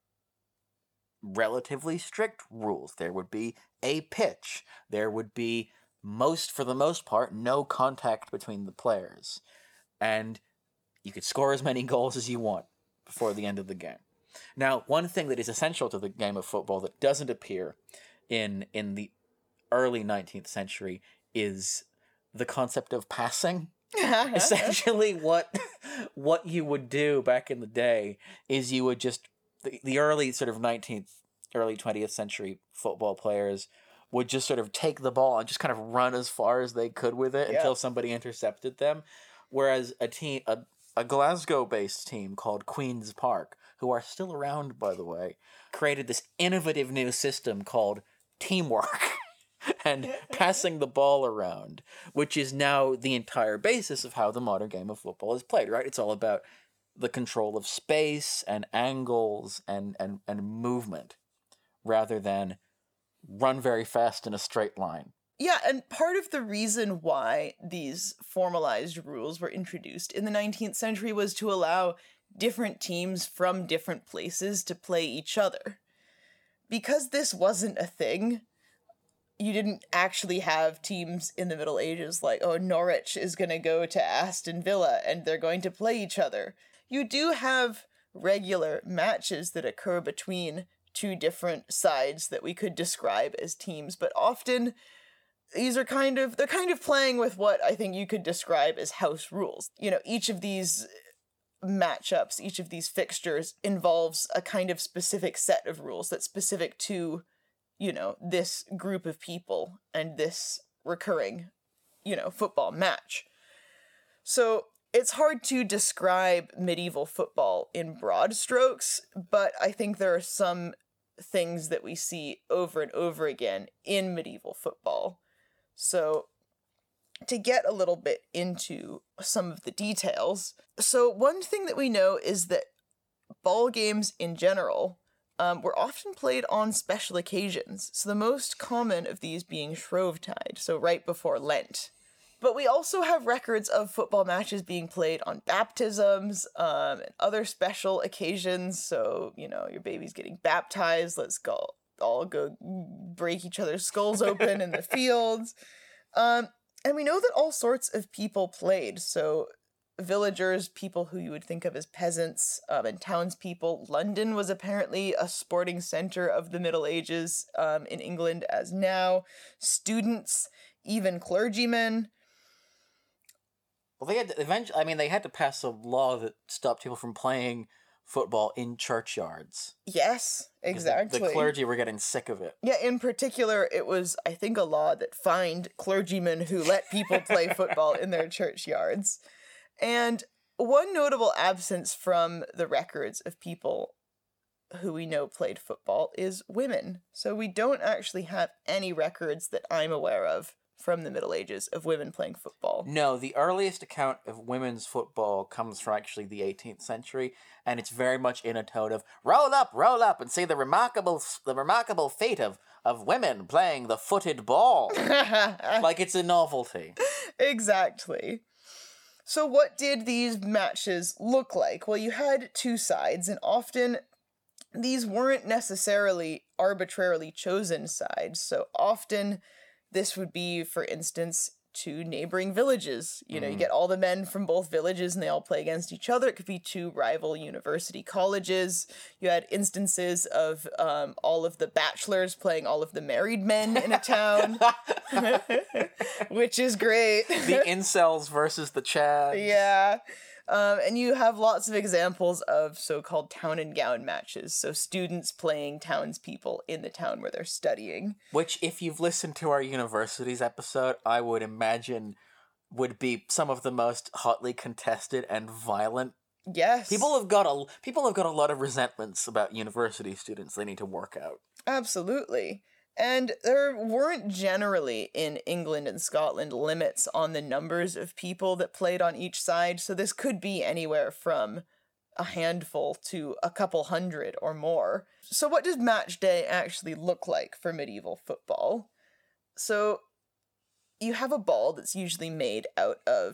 Speaker 2: relatively strict rules. There would be a pitch. There would be, most for the most part, no contact between the players. And you could score as many goals as you want before the end of the game. Now, one thing that is essential to the game of football that doesn't appear in in the early nineteenth century is the concept of passing. Essentially, what what you would do back in the day is you would just the, the early sort of nineteenth, early twentieth century football players would just sort of take the ball and just kind of run as far as they could with it yeah. until somebody intercepted them. Whereas a team, a, a Glasgow-based team called Queen's Park, who are still around, by the way, created this innovative new system called teamwork. And passing the ball around, which is now the entire basis of how the modern game of football is played, right? It's all about the control of space and angles and, and, and movement rather than run very fast in a straight line.
Speaker 1: Yeah, and part of the reason why these formalized rules were introduced in the nineteenth century was to allow different teams from different places to play each other. Because this wasn't a thing, you didn't actually have teams in the Middle Ages like, oh, Norwich is going to go to Aston Villa and they're going to play each other. You do have regular matches that occur between two different sides that we could describe as teams, but often these are kind of, they're kind of playing with what I think you could describe as house rules. You know, each of these matchups, each of these fixtures involves a kind of specific set of rules that's specific to, you know, this group of people and this recurring, you know, football match. So it's hard to describe medieval football in broad strokes, but I think there are some things that we see over and over again in medieval football. So to get a little bit into some of the details, so one thing that we know is that ball games in general Um, were often played on special occasions, so the most common of these being Shrovetide, so right before Lent. But we also have records of football matches being played on baptisms um, and other special occasions, so, you know, your baby's getting baptized, let's go all go break each other's skulls open in the fields. Um, and we know that all sorts of people played, so villagers, people who you would think of as peasants, um, and townspeople. London was apparently a sporting center of the Middle Ages um, in England as now. Students, even clergymen.
Speaker 2: Well, they had to eventually, I mean, they had to pass a law that stopped people from playing football in churchyards.
Speaker 1: Yes, exactly.
Speaker 2: The, the clergy were getting sick of it.
Speaker 1: Yeah, in particular, it was, I think, a law that fined clergymen who let people play football in their churchyards. And one notable absence from the records of people who we know played football is women. So we don't actually have any records that I'm aware of from the Middle Ages of women playing football.
Speaker 2: No, the earliest account of women's football comes from actually the eighteenth century, and it's very much in a tone of roll up, roll up, and see the remarkable, the remarkable feat of of women playing the footed ball, like it's a novelty.
Speaker 1: Exactly. So what did these matches look like? Well, you had two sides, and often these weren't necessarily arbitrarily chosen sides. So often this would be, for instance, two neighboring villages. You know, mm. you get all the men from both villages and they all play against each other. It could be two rival university colleges. You had instances of um, all of the bachelors playing all of the married men in a town, which is great.
Speaker 2: The incels versus the chads.
Speaker 1: Yeah. Um, and you have lots of examples of so-called town and gown matches, so students playing townspeople in the town where they're studying.
Speaker 2: Which, if you've listened to our universities episode, I would imagine would be some of the most hotly contested and violent.
Speaker 1: Yes.
Speaker 2: People have got a people have got a lot of resentments about university students they need to work out.
Speaker 1: Absolutely. And there weren't generally, in England and Scotland, limits on the numbers of people that played on each side, so this could be anywhere from a handful to a couple hundred or more. So what does match day actually look like for medieval football? So you have a ball that's usually made out of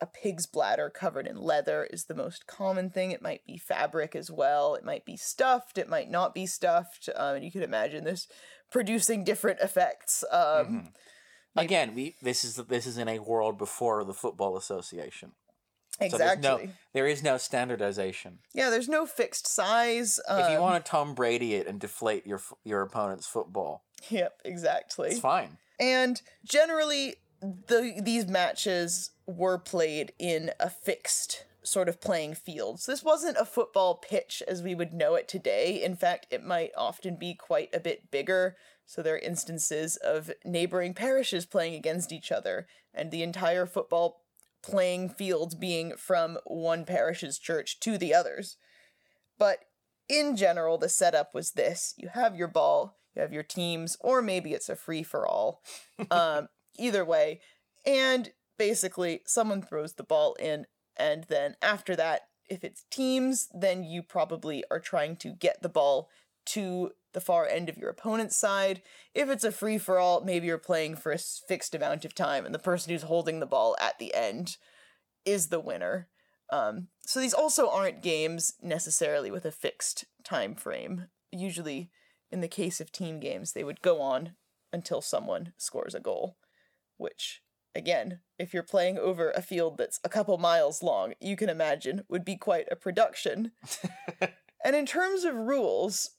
Speaker 1: a pig's bladder covered in leather is the most common thing. It might be fabric as well. It might be stuffed. It might not be stuffed. Um, and you can imagine this producing different effects. Um,
Speaker 2: mm-hmm. Again, we this is this is in a world before the Football Association.
Speaker 1: Exactly.
Speaker 2: So no, there is no standardization.
Speaker 1: Yeah, there's no fixed size. Um,
Speaker 2: if you want to Tom Brady it and deflate your your opponent's football.
Speaker 1: Yep, exactly.
Speaker 2: It's fine.
Speaker 1: And generally, the these matches were played in a fixed sort of playing field. So this wasn't a football pitch as we would know it today. In fact, it might often be quite a bit bigger. So there are instances of neighboring parishes playing against each other, and the entire football playing field being from one parish's church to the others. But in general, the setup was this. You have your ball, you have your teams, or maybe it's a free-for-all. Um, either way. And basically, someone throws the ball in, and then after that, if it's teams, then you probably are trying to get the ball to the far end of your opponent's side. If it's a free-for-all, maybe you're playing for a fixed amount of time, and the person who's holding the ball at the end is the winner. Um, so these also aren't games necessarily with a fixed time frame. Usually, in the case of team games, they would go on until someone scores a goal, which, again, if you're playing over a field that's a couple miles long, you can imagine would be quite a production. And in terms of rules,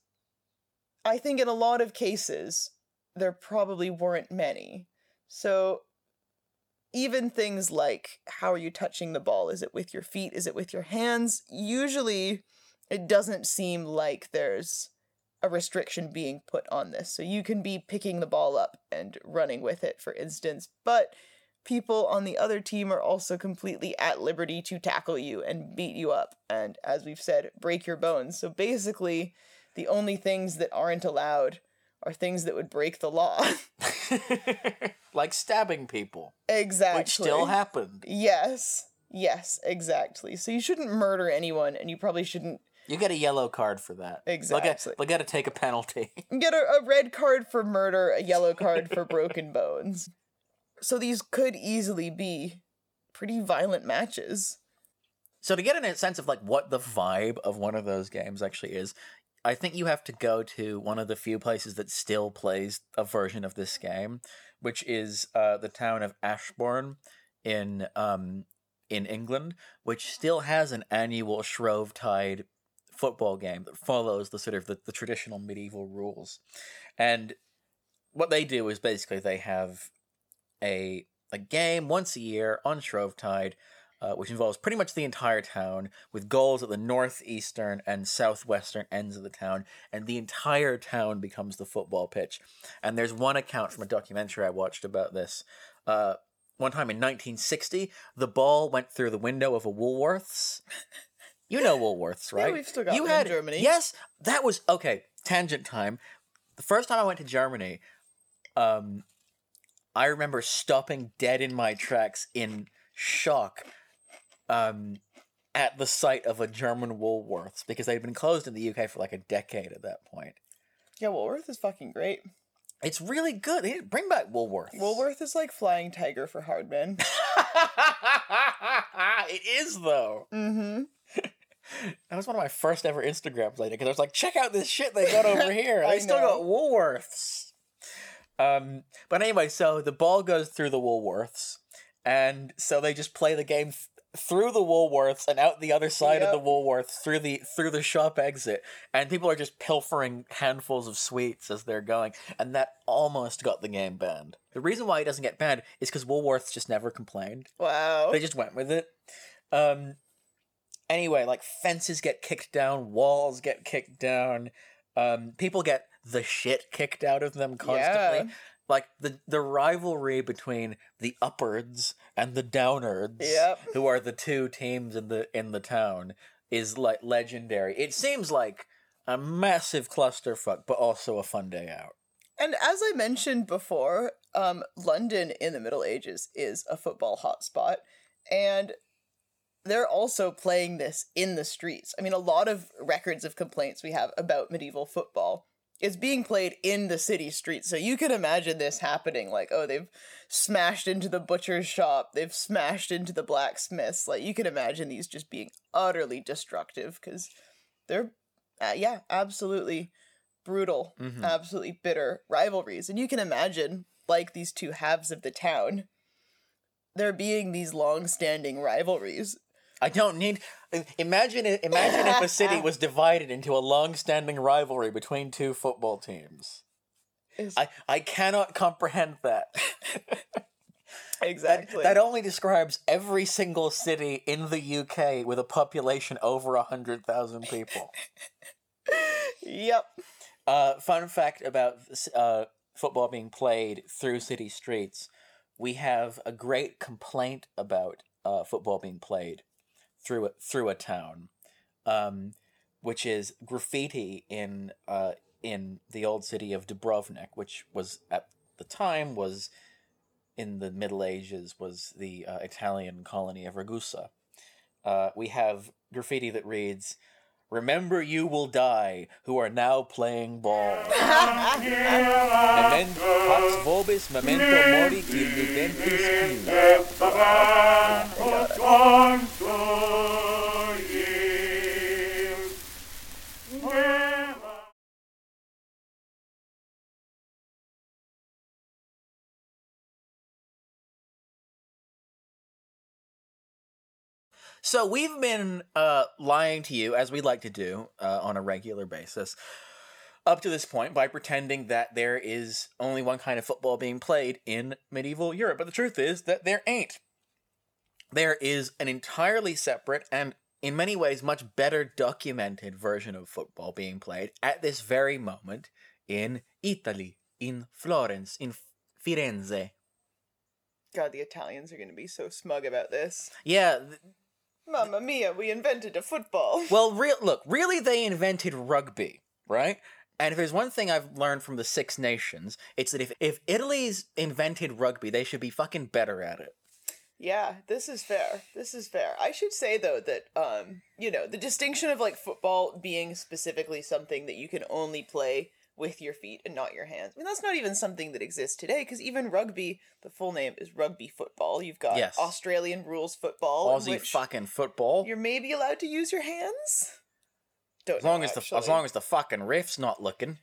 Speaker 1: I think in a lot of cases, there probably weren't many. So even things like, how are you touching the ball? Is it with your feet? Is it with your hands? Usually, it doesn't seem like there's a restriction being put on this. So you can be picking the ball up and running with it, for instance, but people on the other team are also completely at liberty to tackle you and beat you up, and, as we've said, break your bones. So basically, the only things that aren't allowed are things that would break the law.
Speaker 2: Like stabbing people.
Speaker 1: Exactly.
Speaker 2: Which still happened.
Speaker 1: Yes. Yes, exactly. So you shouldn't murder anyone, and you probably shouldn't...
Speaker 2: You get a yellow card for that.
Speaker 1: Exactly.
Speaker 2: They'll get to take a penalty.
Speaker 1: You get a, a red card for murder, a yellow card for broken bones. So these could easily be pretty violent matches.
Speaker 2: So to get a sense of like what the vibe of one of those games actually is, I think you have to go to one of the few places that still plays a version of this game, which is uh, the town of Ashbourne in um, in England, which still has an annual Shrovetide football game that follows the sort of the, the traditional medieval rules. And what they do is basically they have a a game once a year on Shrovetide, Uh, which involves pretty much the entire town, with goals at the northeastern and southwestern ends of the town, and the entire town becomes the football pitch. And there's one account from a documentary I watched about this. Uh, one time in nineteen sixty, the ball went through the window of a Woolworths. You know Woolworths, right?
Speaker 1: Yeah, we've still got
Speaker 2: you
Speaker 1: them
Speaker 2: had,
Speaker 1: in Germany.
Speaker 2: Yes, that was, okay, tangent time. The first time I went to Germany, um, I remember stopping dead in my tracks in shock Um, at the sight of a German Woolworths, because they'd been closed in the U K for like a decade at that point.
Speaker 1: Yeah, Woolworth is fucking great.
Speaker 2: It's really good. They need to bring back Woolworths.
Speaker 1: Woolworth is like Flying Tiger for hard men.
Speaker 2: It is, though.
Speaker 1: Mm-hmm.
Speaker 2: That was one of my first ever Instagrams later, because I was like, check out this shit they got over here.
Speaker 1: I
Speaker 2: They still
Speaker 1: know.
Speaker 2: got Woolworths. Um, but anyway, so the ball goes through the Woolworths, and so they just play the game th- through the Woolworths and out the other side
Speaker 1: Yep.
Speaker 2: of the Woolworths through the through the shop exit, and people are just pilfering handfuls of sweets as they're going, and that almost got the game banned. The reason why it doesn't get banned is because Woolworths just never complained.
Speaker 1: Wow.
Speaker 2: They just went with it. Um. Anyway, like fences get kicked down, walls get kicked down, um, people get the shit kicked out of them constantly.
Speaker 1: Yeah.
Speaker 2: Like the the rivalry between the upwards and the downwards,
Speaker 1: Yep.
Speaker 2: who are the two teams in the in the town, is like legendary. It seems like a massive clusterfuck, but also a fun day out.
Speaker 1: And as I mentioned before, um, London in the Middle Ages is a football hotspot, and they're also playing this in the streets. I mean, a lot of records of complaints we have about medieval football It's being played in the city streets, so you can imagine this happening. Like, oh, they've smashed into the butcher's shop, they've smashed into the blacksmiths. Like, you can imagine these just being utterly destructive, because they're, uh, yeah, absolutely brutal,
Speaker 2: Mhm.
Speaker 1: absolutely bitter rivalries. And you can imagine, like these two halves of the town, there being these long-standing rivalries.
Speaker 2: I don't need. Imagine it. Imagine if a city was divided into a long-standing rivalry between two football teams.
Speaker 1: Is-
Speaker 2: I, I cannot comprehend that.
Speaker 1: exactly.
Speaker 2: That, that only describes every single city in the U K with a population over a hundred thousand people.
Speaker 1: Yep.
Speaker 2: Uh, fun fact about uh, football being played through city streets: we have a great complaint about uh, football being played through a, through a town, um, which is graffiti in uh, in the old city of Dubrovnik, which was at the time was in the Middle Ages was the uh, Italian colony of Ragusa. Uh, we have graffiti that reads, "Remember you will die, who are now playing ball. Memento pax vobis, memento mori, qui videntis So we've been uh, lying to you, as we like to do uh, on a regular basis, up to this point by pretending that there is only one kind of football being played in medieval Europe. But the truth is that there ain't. There is an entirely separate and, in many ways, much better documented version of football being played at this very moment in Italy, in Florence, in Firenze.
Speaker 1: God, the Italians are going to be so smug about this.
Speaker 2: Yeah. Th-
Speaker 1: Mamma mia, we invented a football.
Speaker 2: Well, real look, really they invented rugby, right? And if there's one thing I've learned from the Six Nations, it's that if, if Italy's invented rugby, they should be fucking better at it.
Speaker 1: Yeah, this is fair. This is fair. I should say, though, that, um, you know, the distinction of, like, football being specifically something that you can only play with your feet and not your hands. I mean, that's not even something that exists today, because even rugby, the full name is rugby football. You've got
Speaker 2: Yes.
Speaker 1: Australian rules football. in
Speaker 2: Aussie
Speaker 1: which
Speaker 2: fucking football.
Speaker 1: You're maybe allowed to use your hands? Don't
Speaker 2: As long
Speaker 1: know,
Speaker 2: as the
Speaker 1: actually.
Speaker 2: as long as the fucking riff's not looking.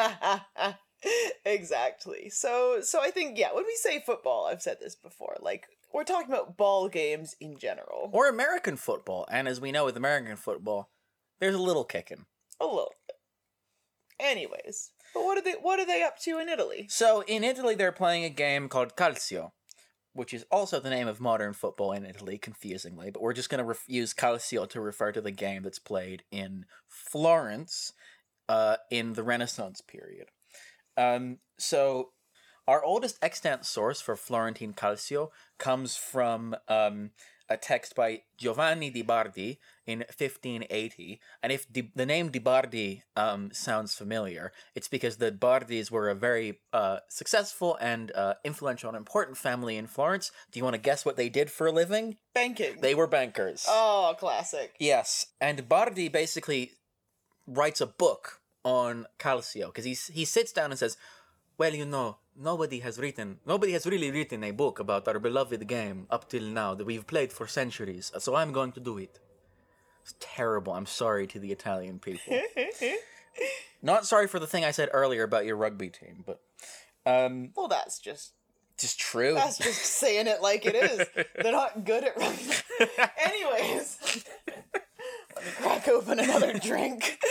Speaker 1: Exactly. So so I think, yeah, when we say football, I've said this before, like, we're talking about ball games in general.
Speaker 2: Or American football. And as we know with American football, there's a little kicking.
Speaker 1: A little bit. Anyways, but what are they what are they up to in Italy?
Speaker 2: So in Italy they're playing a game called Calcio, which is also the name of modern football in Italy, confusingly, but we're just going to ref- use Calcio to refer to the game that's played in Florence uh, in the Renaissance period. Um, so our oldest extant source for Florentine Calcio comes from um, a text by Giovanni di Bardi in fifteen eighty. And if di- the name Di Bardi um, sounds familiar, it's because the Bardis were a very uh, successful and uh, influential and important family in Florence. Do you want to guess what they did for a living?
Speaker 1: Banking.
Speaker 2: They were bankers.
Speaker 1: Oh, classic.
Speaker 2: Yes, and Bardi basically writes a book on Calcio, because he, he sits down and says, well, you know, nobody has written, nobody has really written a book about our beloved game up till now that we've played for centuries, so I'm going to do it. It's terrible. I'm sorry to the Italian people. Not sorry for the thing I said earlier about your rugby team, but um,
Speaker 1: Well, that's just
Speaker 2: just true.
Speaker 1: that's just saying it like it is. They're not good at rugby. Anyways, let me crack open another drink.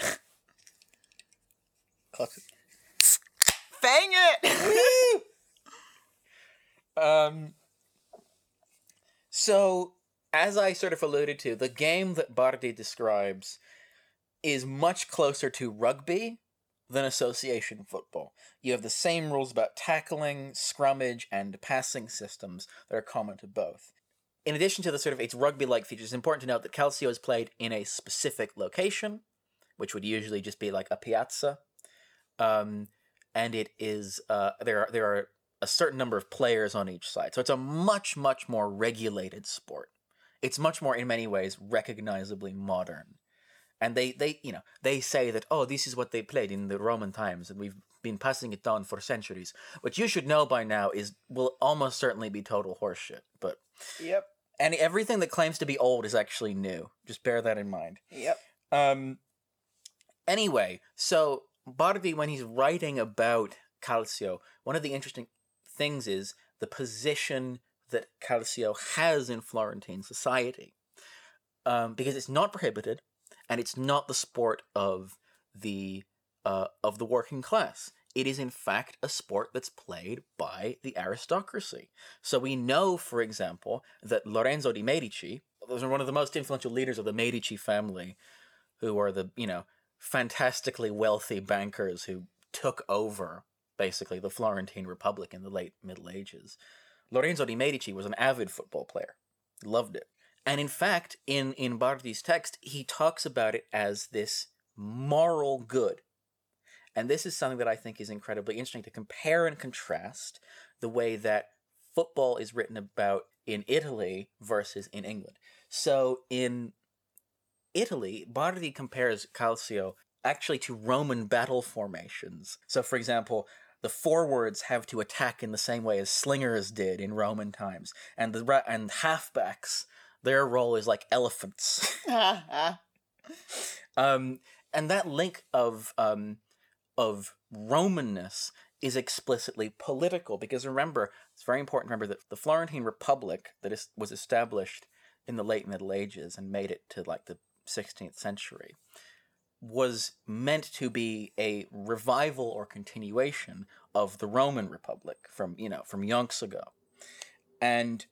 Speaker 1: Fang it!
Speaker 2: Um, so, as I sort of alluded to, the game that Bardi describes is much closer to rugby than association football. You have the same rules about tackling, scrummage, and passing systems that are common to both. In addition to the sort of its rugby-like features, it's important to note that Calcio is played in a specific location, which would usually just be like a piazza. Um, and it is, uh, there are, there are a certain number of players on each side. So it's a much, much more regulated sport. It's much more, in many ways, recognizably modern. And they, they, you know, they say that, oh, this is what they played in the Roman times, and we've been passing it down for centuries. What you should know by now is will almost certainly be total horseshit. But
Speaker 1: Yep.
Speaker 2: and everything that claims to be old is actually new. Just bear that in mind.
Speaker 1: Yep.
Speaker 2: Um. Anyway, so Bardi, when he's writing about Calcio, one of the interesting things is the position that Calcio has in Florentine society, um, because it's not prohibited, and it's not the sport of the uh, of the working class. It is in fact a sport that's played by the aristocracy. So we know, for example, that Lorenzo de' Medici, those are one of the most influential leaders of the Medici family, who are the, you know, fantastically wealthy bankers who took over, basically, the Florentine Republic in the late Middle Ages. Lorenzo de' Medici was an avid football player. Loved it. And in fact, in, in Bardi's text, he talks about it as this moral good. And this is something that I think is incredibly interesting, to compare and contrast the way that football is written about in Italy versus in England. So in Italy, Bardi compares Calcio actually to Roman battle formations. So, for example, the forwards have to attack in the same way as slingers did in Roman times, and the ra- and halfbacks, their role is like elephants. um, and that link of um, of Romanness is explicitly political, because remember, it's very important to remember that the Florentine Republic that is, was established in the late Middle Ages and made it to like the sixteenth century was meant to be a revival or continuation of the Roman Republic from, you know, from yonks ago. And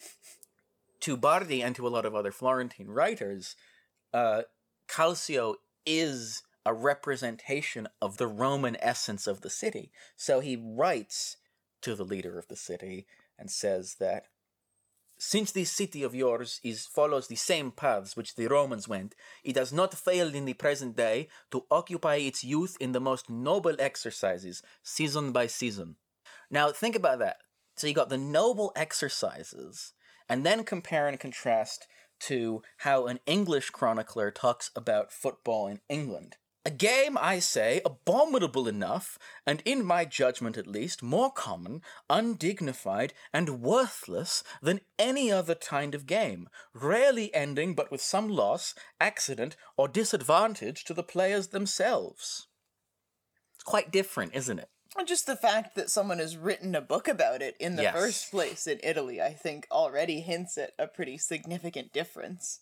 Speaker 2: to Bardi and to a lot of other Florentine writers, uh, Calcio is a representation of the Roman essence of the city. So he writes to the leader of the city and says that, since this city of yours is follows the same paths which the Romans went, it has not failed in the present day to occupy its youth in the most noble exercises, season by season. Now, think about that. So you got the noble exercises, and then compare and contrast to how an English chronicler talks about football in England. A game, I say, abominable enough, and in my judgment at least, more common, undignified, and worthless than any other kind of game, rarely ending but with some loss, accident, or disadvantage to the players themselves. It's quite different, isn't it?
Speaker 1: And just the fact that someone has written a book about it in the
Speaker 2: Yes.
Speaker 1: first place in Italy, I think, already hints at a pretty significant difference.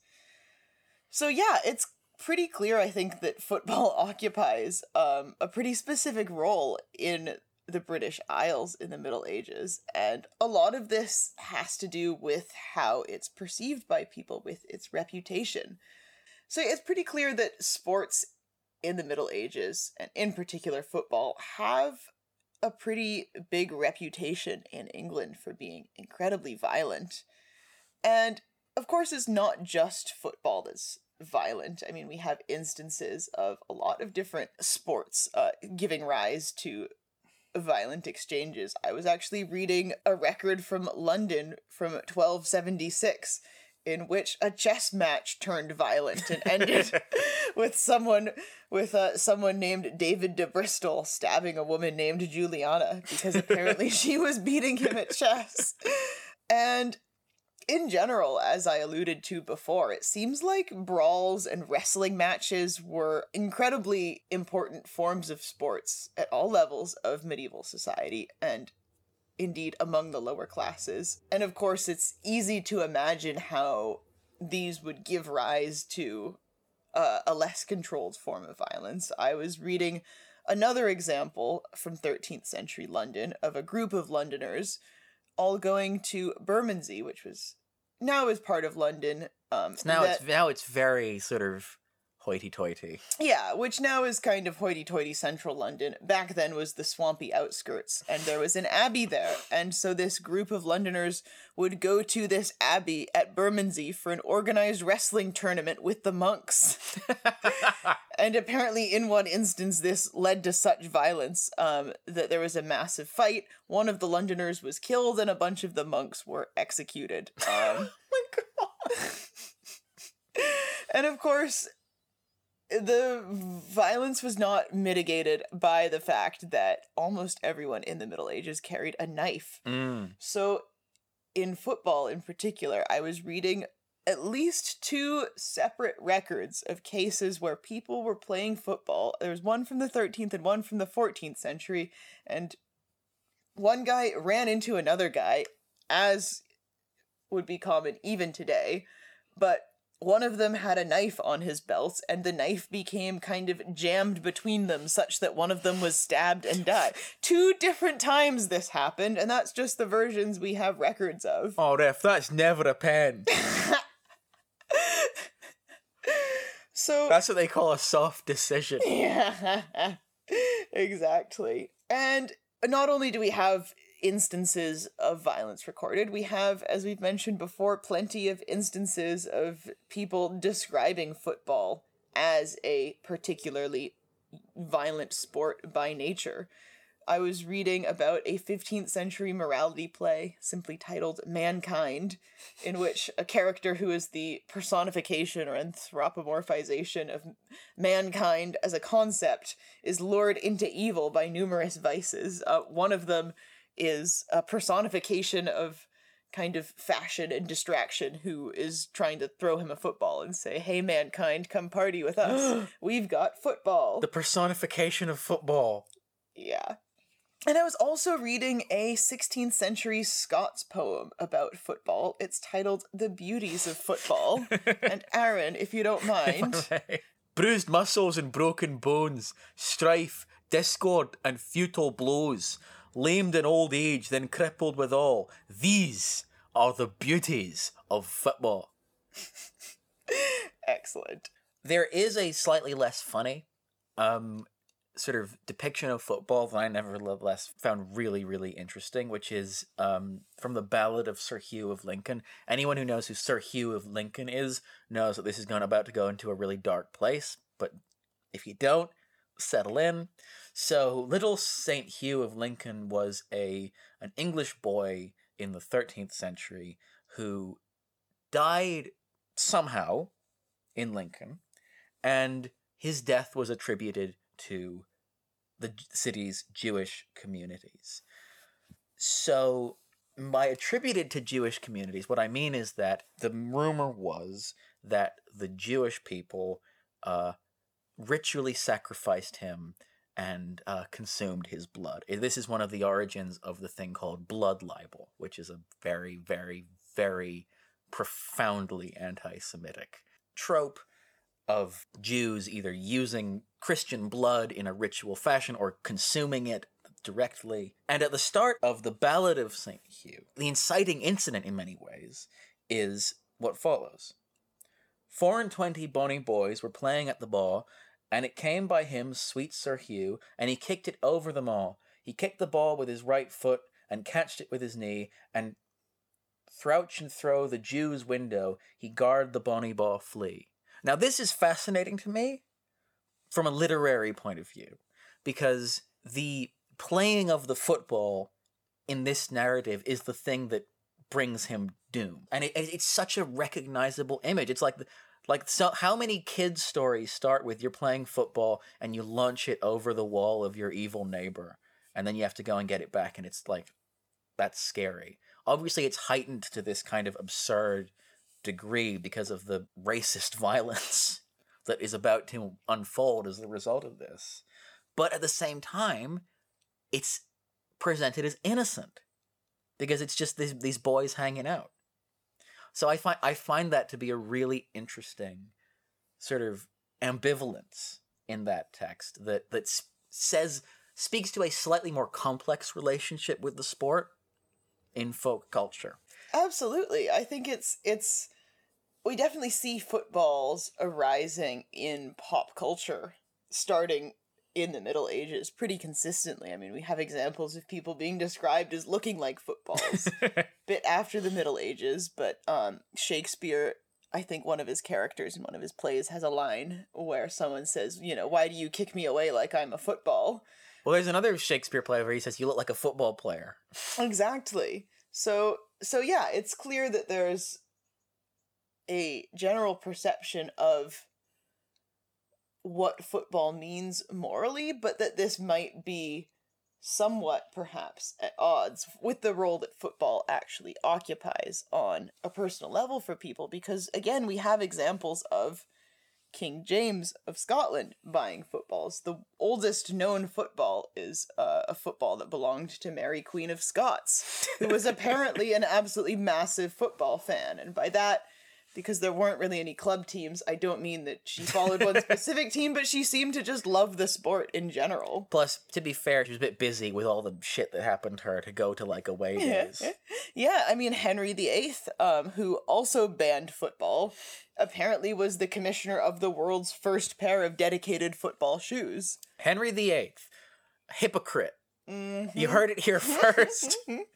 Speaker 1: So yeah, it's pretty clear, I think, that football occupies um, a pretty specific role in the British Isles in the Middle Ages, and a lot of this has to do with how it's perceived by people, with its reputation. So it's pretty clear that sports in the Middle Ages, and in particular football, have a pretty big reputation in England for being incredibly violent. And, of course, it's not just football that's violent. I mean, we have instances of a lot of different sports uh, giving rise to violent exchanges. I was actually reading a record from London from twelve seventy-six in which a chess match turned violent and ended with someone with uh, someone named David de Bristol stabbing a woman named Juliana because apparently she was beating him at chess. And in general, as I alluded to before, it seems like brawls and wrestling matches were incredibly important forms of sports at all levels of medieval society, and indeed among the lower classes. And of course, it's easy to imagine how these would give rise to uh, a less controlled form of violence. I was reading another example from thirteenth century London of a group of Londoners all going to Bermondsey, which was now is part of London. Um,
Speaker 2: So now
Speaker 1: that-
Speaker 2: it's now it's very sort of hoity-toity.
Speaker 1: Yeah, which now is kind of hoity-toity central London. Back then was the swampy outskirts, and there was an abbey there, and so this group of Londoners would go to this abbey at Bermondsey for an organized wrestling tournament with the monks. And apparently in one instance this led to such violence um, that there was a massive fight. One of the Londoners was killed and a bunch of the monks were executed. Um,
Speaker 2: Oh my god.
Speaker 1: and of course, the violence was not mitigated by the fact that almost everyone in the Middle Ages carried a knife.
Speaker 2: Mm.
Speaker 1: So, in football in particular, I was reading at least two separate records of cases where people were playing football. There was one from the thirteenth and one from the fourteenth century, and one guy ran into another guy, as would be common even today, but one of them had a knife on his belt, and the knife became kind of jammed between them such that one of them was stabbed and died. Two different times this happened, and that's just the versions we have records of.
Speaker 2: Oh, ref, that's never a pen.
Speaker 1: So
Speaker 2: That's what they call a soft decision.
Speaker 1: yeah, exactly. And not only do we have instances of violence recorded, we have, as we've mentioned before, plenty of instances of people describing football as a particularly violent sport by nature. I was reading about a fifteenth century morality play simply titled Mankind, in which a character who is the personification or anthropomorphization of mankind as a concept is lured into evil by numerous vices. Uh, one of them is a personification of kind of fashion and distraction who is trying to throw him a football and say, "Hey, mankind, come party with us. We've got football."
Speaker 2: The personification of football.
Speaker 1: Yeah. And I was also reading a sixteenth century Scots poem about football. It's titled The Beauties of Football. And Aaron, if you don't mind.
Speaker 2: Bruised muscles and broken bones, strife, discord, and futile blows, lamed in old age, then crippled withal. These are the beauties of football.
Speaker 1: Excellent.
Speaker 2: There is a slightly less funny um, sort of depiction of football that I nevertheless found really, really interesting, which is um, from the Ballad of Sir Hugh of Lincoln. Anyone who knows who Sir Hugh of Lincoln is knows that this is going about to go into a really dark place, but if you don't, settle in. So, little Saint Hugh of Lincoln was a an English boy in the thirteenth century who died somehow in Lincoln, and his death was attributed to the city's Jewish communities. So, by attributed to Jewish communities, what I mean is that the rumor was that the Jewish people uh, ritually sacrificed him and uh, consumed his blood. This is one of the origins of the thing called blood libel, which is a very, very, very profoundly anti-Semitic trope of Jews either using Christian blood in a ritual fashion or consuming it directly. And at the start of the Ballad of Saint Hugh, the inciting incident in many ways is what follows. Four and twenty bonny boys were playing at the ball, and it came by him, sweet Sir Hugh, and he kicked it over them all. He kicked the ball with his right foot, and catched it with his knee, and throuch and throw the Jew's window, he garred the bonny ball flee. Now this is fascinating to me from a literary point of view, because the playing of the football in this narrative is the thing that brings him doom. And it, it's such a recognizable image. It's like, like so how many kids' stories start with you're playing football and you launch it over the wall of your evil neighbor, and then you have to go and get it back, and it's like, that's scary. Obviously, it's heightened to this kind of absurd degree because of the racist violence that is about to unfold as the result of this. But at the same time, it's presented as innocent because it's just these, these boys hanging out. So I find I find that to be a really interesting sort of ambivalence in that text that that says speaks to a slightly more complex relationship with the sport in folk culture.
Speaker 1: Absolutely. I think it's it's we definitely see footballs arising in pop culture starting in the Middle Ages pretty consistently. I mean, we have examples of people being described as looking like footballs a bit after the Middle Ages, but um, Shakespeare, I think one of his characters in one of his plays has a line where someone says, you know, "Why do you kick me away like I'm a football?"
Speaker 2: Well, there's another Shakespeare play where he says, "You look like a football player."
Speaker 1: Exactly. So, so yeah, it's clear that there's a general perception of what football means morally, but that this might be somewhat, perhaps, at odds with the role that football actually occupies on a personal level for people. Because, again, we have examples of King James of Scotland buying footballs. The oldest known football is uh, a football that belonged to Mary, Queen of Scots, who was apparently an absolutely massive football fan. And by that, because there weren't really any club teams, I don't mean that she followed one specific team, but she seemed to just love the sport in general.
Speaker 2: Plus, to be fair, she was a bit busy with all the shit that happened to her to go to, like, away days.
Speaker 1: Yeah, I mean, Henry the Eighth, um, who also banned football, apparently was the commissioner of the world's first pair of dedicated football shoes.
Speaker 2: Henry the Eighth, hypocrite.
Speaker 1: Mm-hmm.
Speaker 2: You heard it here first.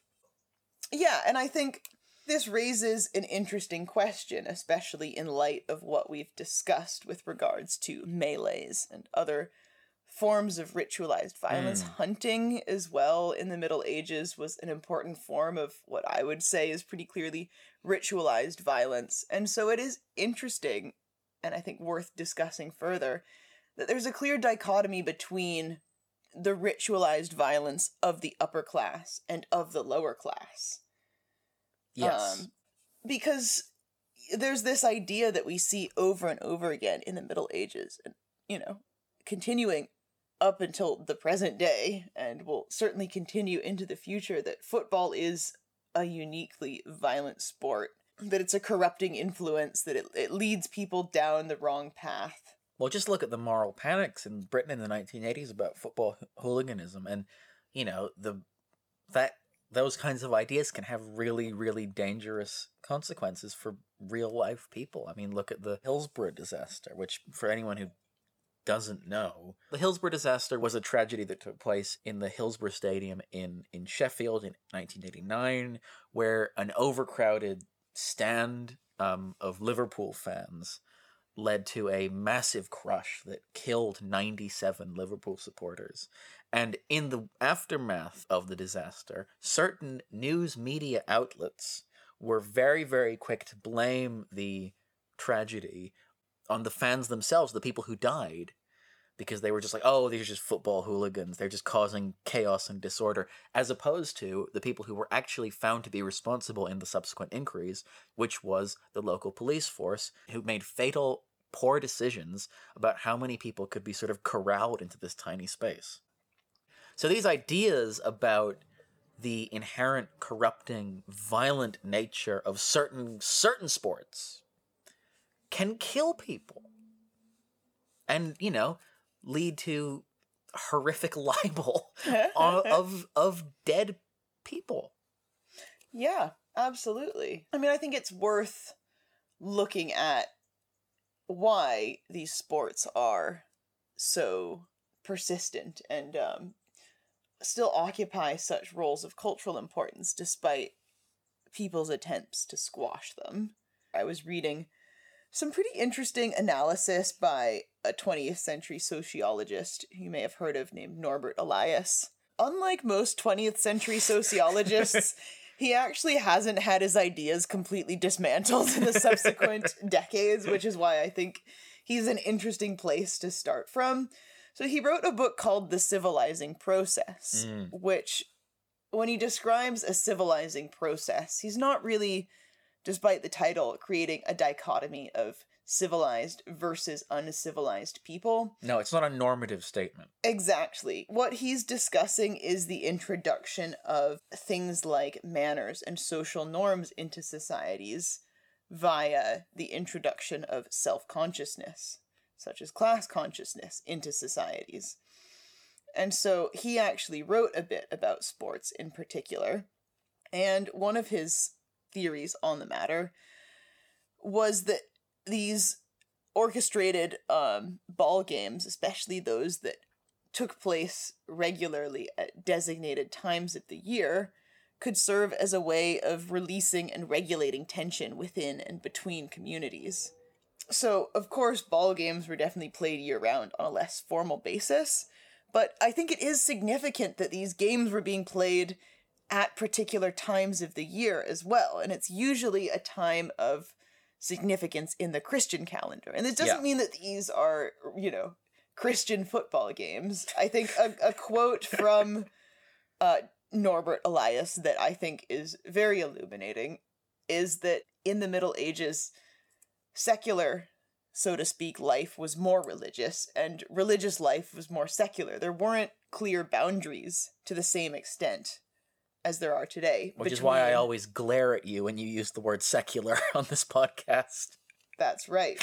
Speaker 1: Yeah, and I think this raises an interesting question, especially in light of what we've discussed with regards to melees and other forms of ritualized violence.
Speaker 2: Mm.
Speaker 1: Hunting, as well, in the Middle Ages was an important form of what I would say is pretty clearly ritualized violence. And so it is interesting, and I think worth discussing further, that there's a clear dichotomy between the ritualized violence of the upper class and of the lower class.
Speaker 2: Yes.
Speaker 1: Um, because there's this idea that we see over and over again in the Middle Ages, and, you know, continuing up until the present day, and will certainly continue into the future, that football is a uniquely violent sport, that it's a corrupting influence, that it, it leads people down the wrong path.
Speaker 2: Well, just look at the moral panics in Britain in the nineteen eighties about football hooliganism, and, you know, the that those kinds of ideas can have really, really dangerous consequences for real-life people. I mean, look at the Hillsborough disaster, which, for anyone who doesn't know, the Hillsborough disaster was a tragedy that took place in the Hillsborough Stadium in, in Sheffield in nineteen eighty-nine, where an overcrowded stand um, of Liverpool fans led to a massive crush that killed ninety-seven Liverpool supporters. And in the aftermath of the disaster, certain news media outlets were very, very quick to blame the tragedy on the fans themselves, the people who died, because they were just like, oh, these are just football hooligans, they're just causing chaos and disorder, as opposed to the people who were actually found to be responsible in the subsequent inquiries, which was the local police force, who made fatal, poor decisions about how many people could be sort of corralled into this tiny space. So these ideas about the inherent corrupting, violent nature of certain certain sports can kill people and, you know, lead to horrific libel of of dead people.
Speaker 1: Yeah, absolutely. I mean, I think it's worth looking at why these sports are so persistent and um, still occupy such roles of cultural importance despite people's attempts to squash them. I was reading some pretty interesting analysis by a twentieth century sociologist you may have heard of named Norbert Elias. Unlike most twentieth century sociologists, he actually hasn't had his ideas completely dismantled in the subsequent decades, which is why I think he's an interesting place to start from. So he wrote a book called The Civilizing Process, mm. which, when he describes a civilizing process, he's not really, despite the title, creating a dichotomy of civilized versus uncivilized people.
Speaker 2: No, it's not a normative statement.
Speaker 1: Exactly. What he's discussing is the introduction of things like manners and social norms into societies via the introduction of self-consciousness, such as class consciousness, into societies. And so he actually wrote a bit about sports in particular, and one of his theories on the matter was that these orchestrated um, ball games, especially those that took place regularly at designated times of the year, could serve as a way of releasing and regulating tension within and between communities. So, of course, ball games were definitely played year-round on a less formal basis, but I think it is significant that these games were being played at particular times of the year as well, and it's usually a time of significance in the Christian calendar. And it doesn't
Speaker 2: Yeah.
Speaker 1: mean that these are, you know, Christian football games. I think a, a quote from uh, Norbert Elias that I think is very illuminating is that in the Middle Ages, secular, so to speak, life was more religious, and religious life was more secular. There weren't clear boundaries to the same extent as there are today.
Speaker 4: Which is why I
Speaker 1: between-
Speaker 4: always glare at you when you use the word secular on this podcast.
Speaker 1: That's right.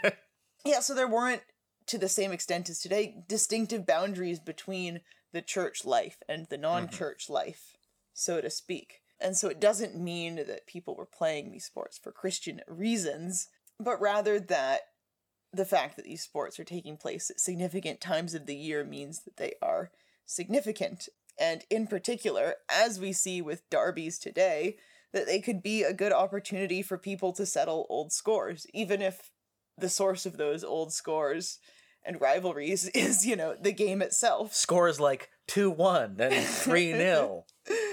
Speaker 1: Yeah, so there weren't, to the same extent as today, distinctive boundaries between the church life and the non-church life, so to speak. And so it doesn't mean that people were playing these sports for Christian reasons, but rather that the fact that these sports are taking place at significant times of the year means that they are significant. And in particular, as we see with derbies today, that they could be a good opportunity for people to settle old scores, even if the source of those old scores and rivalries is, you know, the game itself.
Speaker 4: Scores like two one and three nil.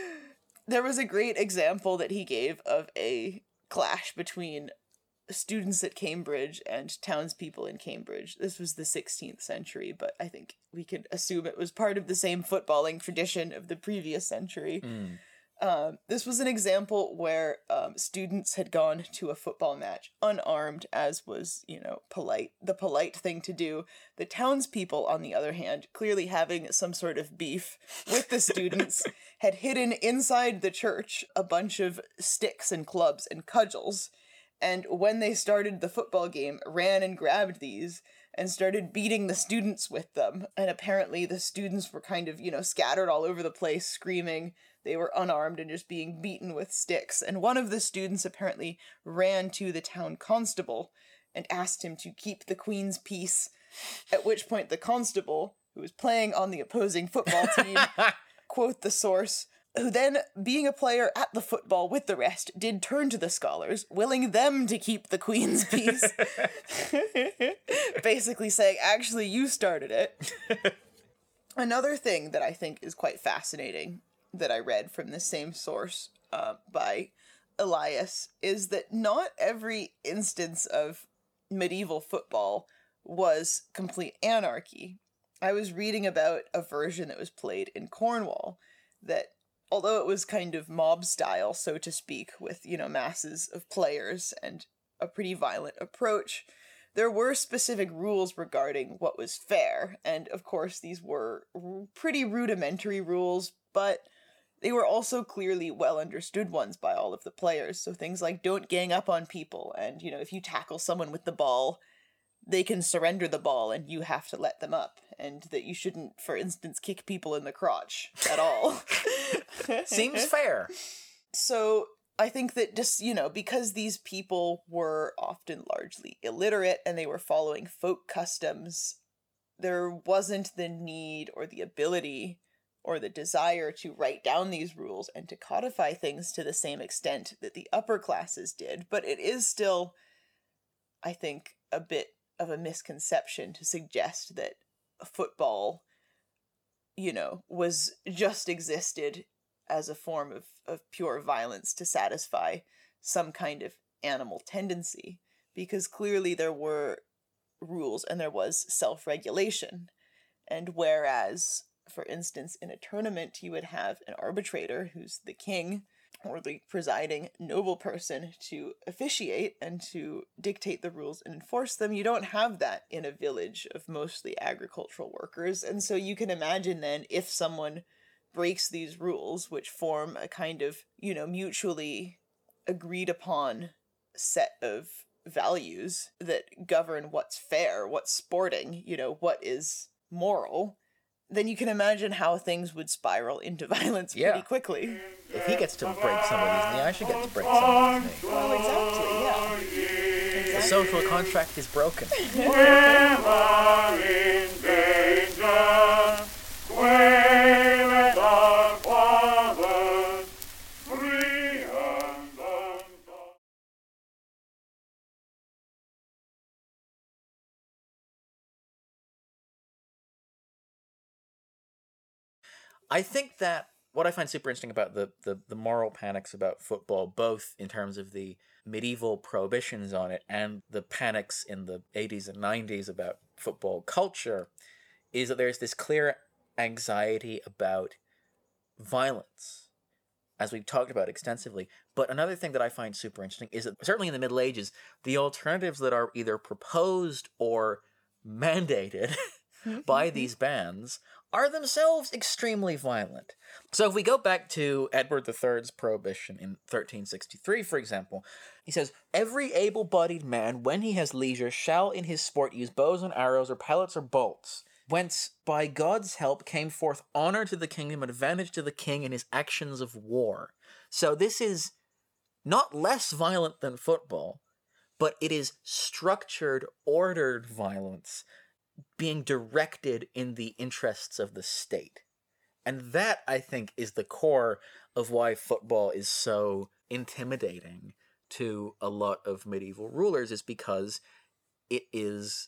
Speaker 1: There was a great example that he gave of a clash between students at Cambridge and townspeople in Cambridge. This was the sixteenth century, but I think we could assume it was part of the same footballing tradition of the previous century.
Speaker 4: Mm.
Speaker 1: Um, this was an example where um, students had gone to a football match unarmed, as was, you know, polite, the polite thing to do. The townspeople, on the other hand, clearly having some sort of beef with the students, had hidden inside the church a bunch of sticks and clubs and cudgels. And when they started the football game, ran and grabbed these and started beating the students with them. And apparently the students were kind of, you know, scattered all over the place, screaming. They were unarmed and just being beaten with sticks. And one of the students apparently ran to the town constable and asked him to keep the Queen's peace, at which point the constable, who was playing on the opposing football team, quote the source, who then, being a player at the football with the rest, did turn to the scholars, willing them to keep the Queen's peace. Basically saying, actually, you started it. Another thing that I think is quite fascinating that I read from the same source uh, by Elias is that not every instance of medieval football was complete anarchy. I was reading about a version that was played in Cornwall that, although it was kind of mob style, so to speak, with, you know, masses of players and a pretty violent approach, there were specific rules regarding what was fair. And of course, these were r- pretty rudimentary rules, but they were also clearly well understood ones by all of the players. So things like don't gang up on people, and, you know, if you tackle someone with the ball, they can surrender the ball and you have to let them up, and that you shouldn't, for instance, kick people in the crotch at all.
Speaker 4: Seems fair.
Speaker 1: So I think that just, you know, because these people were often largely illiterate and they were following folk customs, there wasn't the need or the ability or the desire to write down these rules and to codify things to the same extent that the upper classes did. But it is still, I think, a bit of a misconception to suggest that football, you know, was just existed as a form of, of pure violence to satisfy some kind of animal tendency, because clearly there were rules and there was self-regulation. And whereas, for instance, in a tournament, you would have an arbitrator who's the king or the presiding noble person to officiate and to dictate the rules and enforce them. You don't have that in a village of mostly agricultural workers. And so you can imagine then if someone breaks these rules, which form a kind of, you know, mutually agreed upon set of values that govern what's fair, what's sporting, you know, what is moral, then you can imagine how things would spiral into violence
Speaker 4: Yeah.
Speaker 1: pretty quickly.
Speaker 4: If he gets to break somebody's knee, I should get to break somebody's knee.
Speaker 1: Well, exactly, yeah.
Speaker 4: The social contract is broken. I think that what I find super interesting about the, the, the moral panics about football, both in terms of the medieval prohibitions on it and the panics in the eighties and nineties about football culture, is that there's this clear anxiety about violence, as we've talked about extensively. But another thing that I find super interesting is that certainly in the Middle Ages, the alternatives that are either proposed or mandated by these bans are themselves extremely violent. So if we go back to Edward the Third's prohibition in thirteen sixty-three, for example, he says, "Every able-bodied man, when he has leisure, shall in his sport use bows and arrows or pellets or bolts, whence by God's help came forth honor to the kingdom and advantage to the king in his actions of war." So this is not less violent than football, but it is structured, ordered violence being directed in the interests of the state. And that, I think, is the core of why football is so intimidating to a lot of medieval rulers, is because it is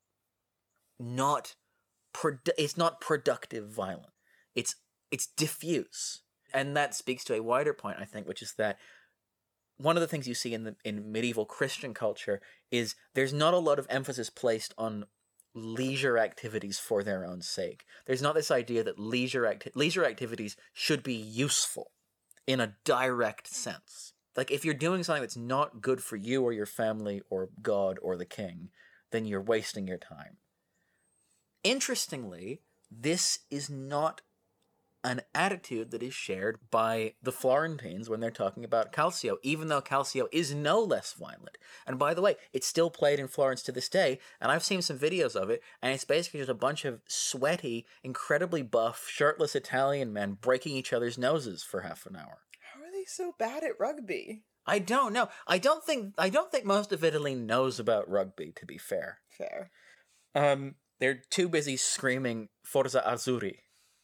Speaker 4: not produ- it's not productive violence. It's it's diffuse. And that speaks to a wider point, I think, which is that one of the things you see in the in medieval Christian culture is there's not a lot of emphasis placed on leisure activities for their own sake. There's not this idea that leisure acti- leisure activities should be useful in a direct sense. Like, if you're doing something that's not good for you or your family or God or the king, then you're wasting your time. Interestingly, this is not an attitude that is shared by the Florentines when they're talking about Calcio, even though Calcio is no less violent. And by the way, it's still played in Florence to this day, and I've seen some videos of it, and it's basically just a bunch of sweaty, incredibly buff, shirtless Italian men breaking each other's noses for half an hour.
Speaker 1: How are they so bad at rugby?
Speaker 4: I don't know. I don't think I don't think most of Italy knows about rugby, to be fair.
Speaker 1: Fair.
Speaker 4: Um, they're too busy screaming Forza Azzurri.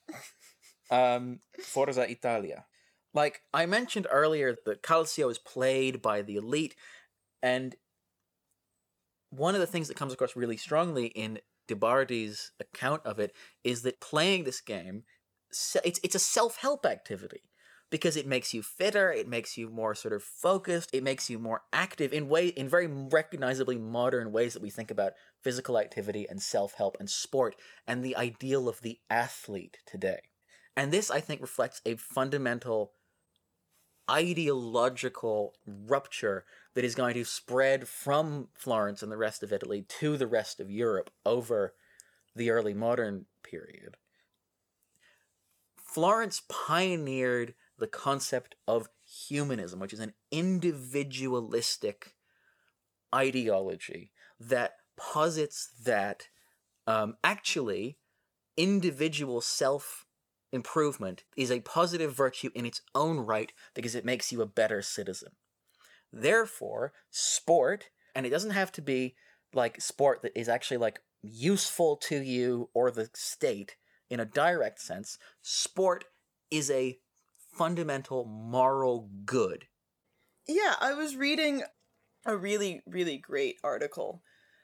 Speaker 4: Um, Forza Italia. Like, I mentioned earlier that Calcio is played by the elite, and one of the things that comes across really strongly in De Bardi's account of it is that playing this game, it's it's a self-help activity, because it makes you fitter, it makes you more sort of focused, it makes you more active in way in very recognizably modern ways that we think about physical activity and self-help and sport and the ideal of the athlete today. And this, I think, reflects a fundamental ideological rupture that is going to spread from Florence and the rest of Italy to the rest of Europe over the early modern period. Florence pioneered the concept of humanism, which is an individualistic ideology that posits that um, actually individual self improvement is a positive virtue in its own right because it makes you a better citizen. Therefore, sport, and it doesn't have to be like sport that is actually like useful to you or the state in a direct sense, sport is a fundamental moral good.
Speaker 1: Yeah, I was reading a really, really great article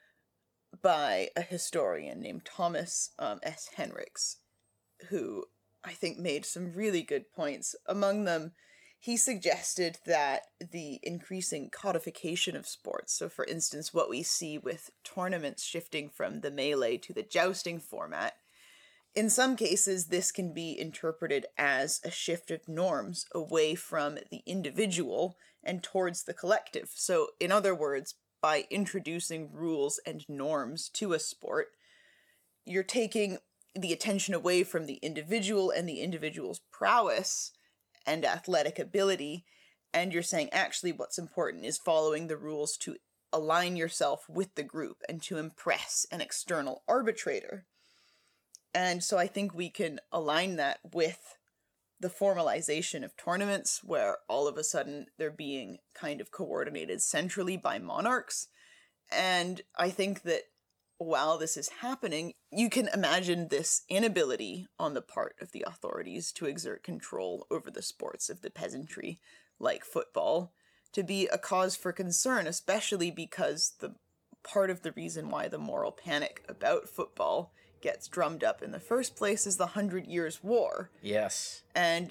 Speaker 1: by a historian named Thomas um, S. Henricks, who I think made some really good points. Among them, he suggested that the increasing codification of sports, so for instance, what we see with tournaments shifting from the melee to the jousting format, in some cases, this can be interpreted as a shift of norms away from the individual and towards the collective. So, in other words, by introducing rules and norms to a sport, you're taking the attention away from the individual and the individual's prowess and athletic ability, and you're saying actually what's important is following the rules to align yourself with the group and to impress an external arbitrator. And so I think we can align that with the formalization of tournaments, where all of a sudden they're being kind of coordinated centrally by monarchs. And I think that while this is happening, you can imagine this inability on the part of the authorities to exert control over the sports of the peasantry, like football, to be a cause for concern, especially because the part of the reason why the moral panic about football gets drummed up in the first place is the Hundred Years' War.
Speaker 4: Yes.
Speaker 1: And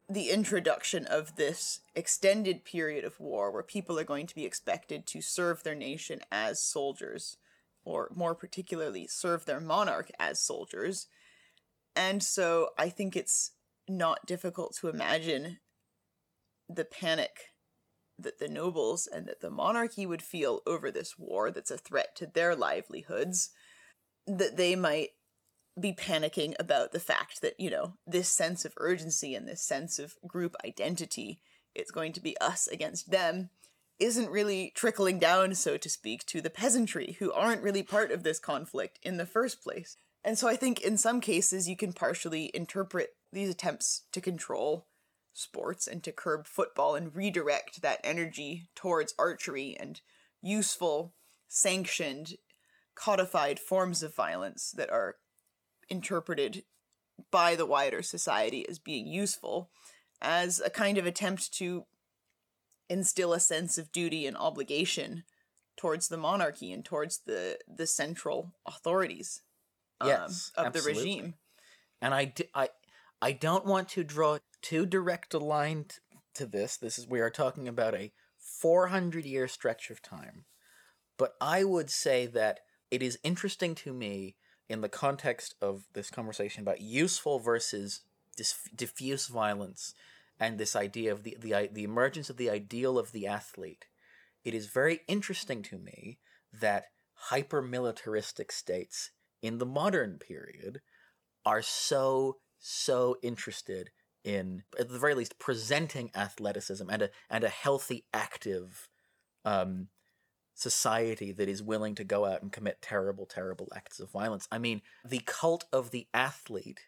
Speaker 1: the introduction of this extended period of war where people are going to be expected to serve their nation as soldiers, or more particularly, serve their monarch as soldiers. And so I think it's not difficult to imagine the panic that the nobles and that the monarchy would feel over this war that's a threat to their livelihoods, that they might be panicking about the fact that, you know, this sense of urgency and this sense of group identity, it's going to be us against them, isn't really trickling down, so to speak, to the peasantry, who aren't really part of this conflict in the first place. And so I think in some cases you can partially interpret these attempts to control sports and to curb football and redirect that energy towards archery and useful, sanctioned, codified forms of violence that are interpreted by the wider society as being useful, as a kind of attempt to instill a sense of duty and obligation towards the monarchy and towards the, the central authorities um,
Speaker 4: yes,
Speaker 1: of
Speaker 4: absolutely.
Speaker 1: the regime.
Speaker 4: And I, d- I, I don't want to draw too direct a line t- to this. This is, we are talking about a four hundred year stretch of time. But I would say that it is interesting to me in the context of this conversation about useful versus dis- diffuse violence and this idea of the, the, the emergence of the ideal of the athlete. It is very interesting to me that hyper-militaristic states in the modern period are so, so interested in, at the very least, presenting athleticism and a and a healthy, active um, society that is willing to go out and commit terrible, terrible acts of violence. I mean, the cult of the athlete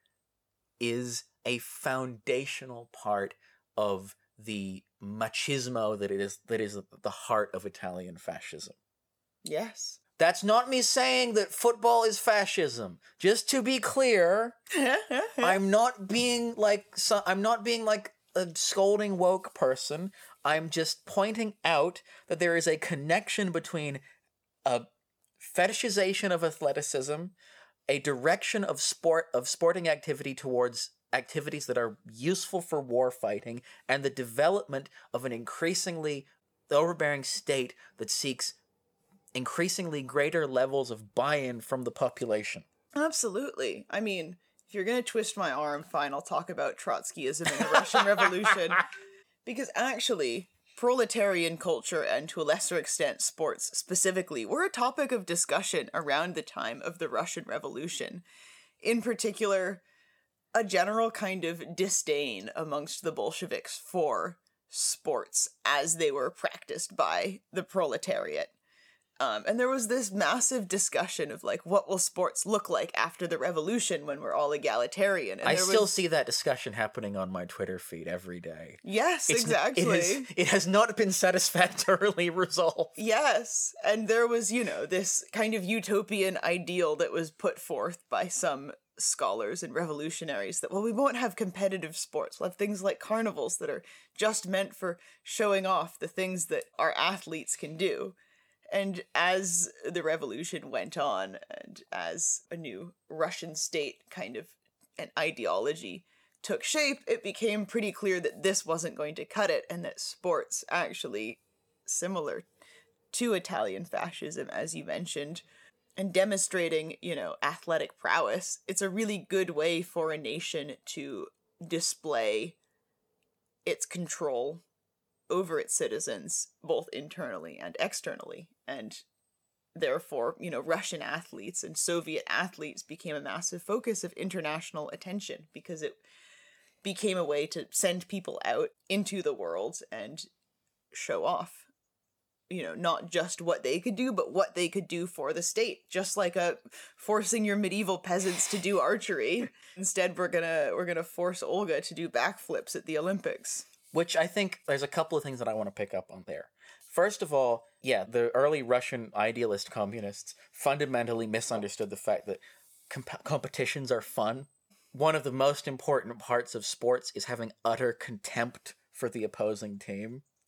Speaker 4: is a foundational part of the machismo that it is that is the heart of Italian fascism.
Speaker 1: Yes.
Speaker 4: That's not me saying that football is fascism. Just to be clear, I'm not being like so, I'm not being like a scolding woke person. I'm just pointing out that there is a connection between a fetishization of athleticism, a direction of sport of sporting activity towards activities that are useful for war fighting, and the development of an increasingly overbearing state that seeks increasingly greater levels of buy-in from the population.
Speaker 1: Absolutely. I mean, if you're going to twist my arm, fine, I'll talk about Trotskyism and the Russian Revolution. Because actually, proletarian culture, and to a lesser extent sports specifically, were a topic of discussion around the time of the Russian Revolution. In particular, a general kind of disdain amongst the Bolsheviks for sports as they were practiced by the proletariat. Um, and there was this massive discussion of, like, what will sports look like after the revolution when we're all egalitarian? And
Speaker 4: I
Speaker 1: there
Speaker 4: still
Speaker 1: was...
Speaker 4: see that discussion happening on my Twitter feed every day.
Speaker 1: Yes,
Speaker 4: It's,
Speaker 1: exactly.
Speaker 4: It, is, it has not been satisfactorily resolved.
Speaker 1: Yes, and there was, you know, this kind of utopian ideal that was put forth by some scholars and revolutionaries that, well, we won't have competitive sports. We'll have things like carnivals that are just meant for showing off the things that our athletes can do. And as the revolution went on, and as a new Russian state kind of an ideology took shape, it became pretty clear that this wasn't going to cut it, and that sports, actually similar to Italian fascism, as you mentioned, and demonstrating, you know, athletic prowess, it's a really good way for a nation to display its control over its citizens, both internally and externally. And therefore, you know, Russian athletes and Soviet athletes became a massive focus of international attention, because it became a way to send people out into the world and show off, you know, not just what they could do, but what they could do for the state. Just like a forcing your medieval peasants to do archery. Instead, we're gonna we're gonna force Olga to do backflips at the Olympics.
Speaker 4: Which I think there's a couple of things that I want to pick up on there. First of all, yeah, the early Russian idealist communists fundamentally misunderstood the fact that comp- competitions are fun. One of the most important parts of sports is having utter contempt for the opposing team.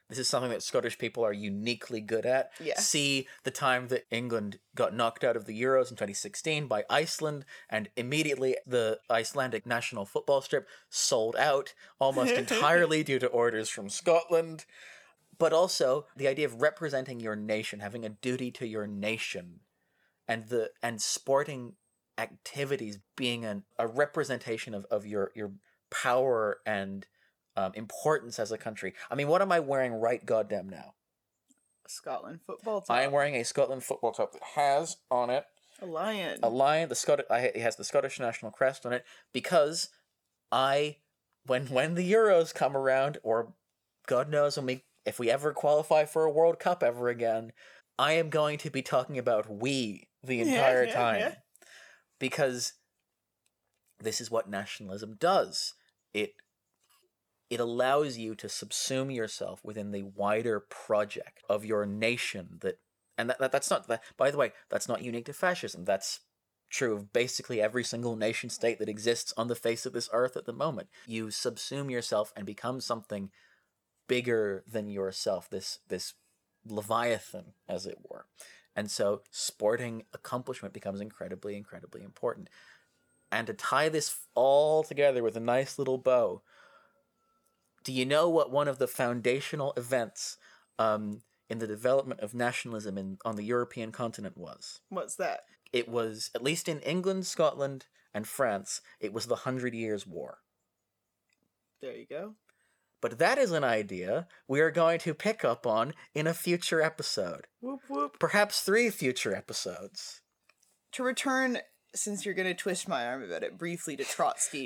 Speaker 4: This is something that Scottish people are uniquely good at.
Speaker 1: Yes.
Speaker 4: See the time that England got knocked out of the Euros in twenty sixteen by Iceland, and immediately the Icelandic national football strip sold out almost entirely due to orders from Scotland. But also the idea of representing your nation, having a duty to your nation, and the and sporting activities being an, a representation of, of your, your power and um, importance as a country. I mean, what am I wearing right goddamn now?
Speaker 1: Scotland football top.
Speaker 4: I am wearing a Scotland football top that has on it
Speaker 1: a lion.
Speaker 4: a lion. The Scot- I, it has the Scottish national crest on it because I, when when the Euros come around, or God knows when we if we ever qualify for a World Cup ever again, I am going to be talking about we the entire
Speaker 1: yeah,
Speaker 4: time.
Speaker 1: yeah.
Speaker 4: Because this is what nationalism does. It it allows you to subsume yourself within the wider project of your nation. That and that, that that's not that. By the way, that's not unique to fascism. That's true of basically every single nation state that exists on the face of this earth at the moment. You subsume yourself and become something bigger than yourself. This this leviathan, as it were. And so sporting accomplishment becomes incredibly, incredibly important. And to tie this all together with a nice little bow, do you know what one of the foundational events um, in the development of nationalism in, on the European continent was?
Speaker 1: What's that?
Speaker 4: It was, at least in England, Scotland, and France, it was the Hundred Years' War.
Speaker 1: There you go.
Speaker 4: But that is an idea we are going to pick up on in a future episode.
Speaker 1: Whoop whoop.
Speaker 4: Perhaps three future episodes.
Speaker 1: To return, since you're going to twist my arm about it, briefly to Trotsky.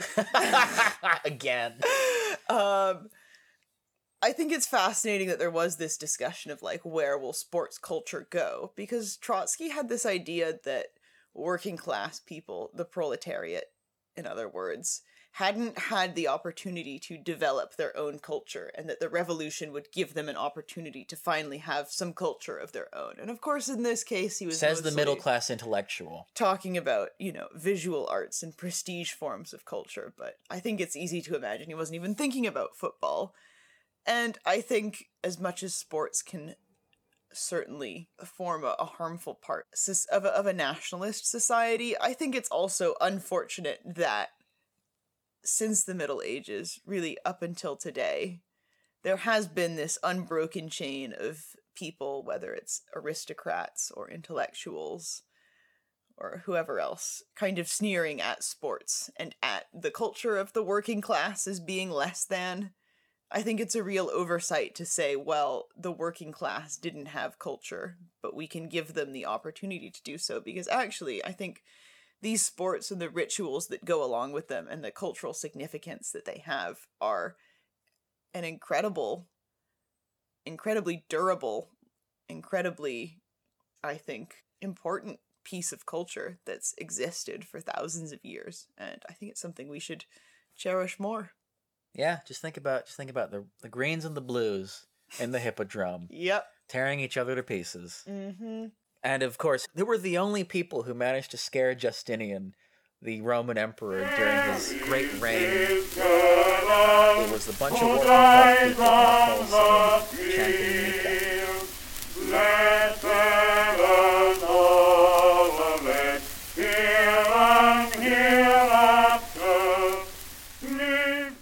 Speaker 4: Again.
Speaker 1: um, I think it's fascinating that there was this discussion of, like, where will sports culture go? Because Trotsky had this idea that working class people, the proletariat, in other words, hadn't had the opportunity to develop their own culture, and that the revolution would give them an opportunity to finally have some culture of their own. And of course, in this case, he was
Speaker 4: Says the
Speaker 1: mostly
Speaker 4: middle class intellectual.
Speaker 1: talking about, you know, visual arts and prestige forms of culture, but I think it's easy to imagine he wasn't even thinking about football. And I think as much as sports can certainly form a, a harmful part of a, of a nationalist society, I think it's also unfortunate that since the Middle Ages, really up until today, there has been this unbroken chain of people, whether it's aristocrats or intellectuals or whoever else, kind of sneering at sports and at the culture of the working class as being less than. I think it's a real oversight to say, well, the working class didn't have culture, but we can give them the opportunity to do so, because actually, I think these sports and the rituals that go along with them and the cultural significance that they have are an incredible, incredibly durable, incredibly, I think, important piece of culture that's existed for thousands of years. And I think it's something we should cherish more.
Speaker 4: Yeah, just think about just think about the the greens and the blues in the hippodrome.
Speaker 1: Yep.
Speaker 4: Tearing each other to pieces.
Speaker 1: Mm-hmm.
Speaker 4: And of course, they were the only people who managed to scare Justinian, the Roman emperor, during his great reign. It was the bunch of working class people in the Colosseum chanting Mika.
Speaker 3: Let heaven all of it hear and hereafter live.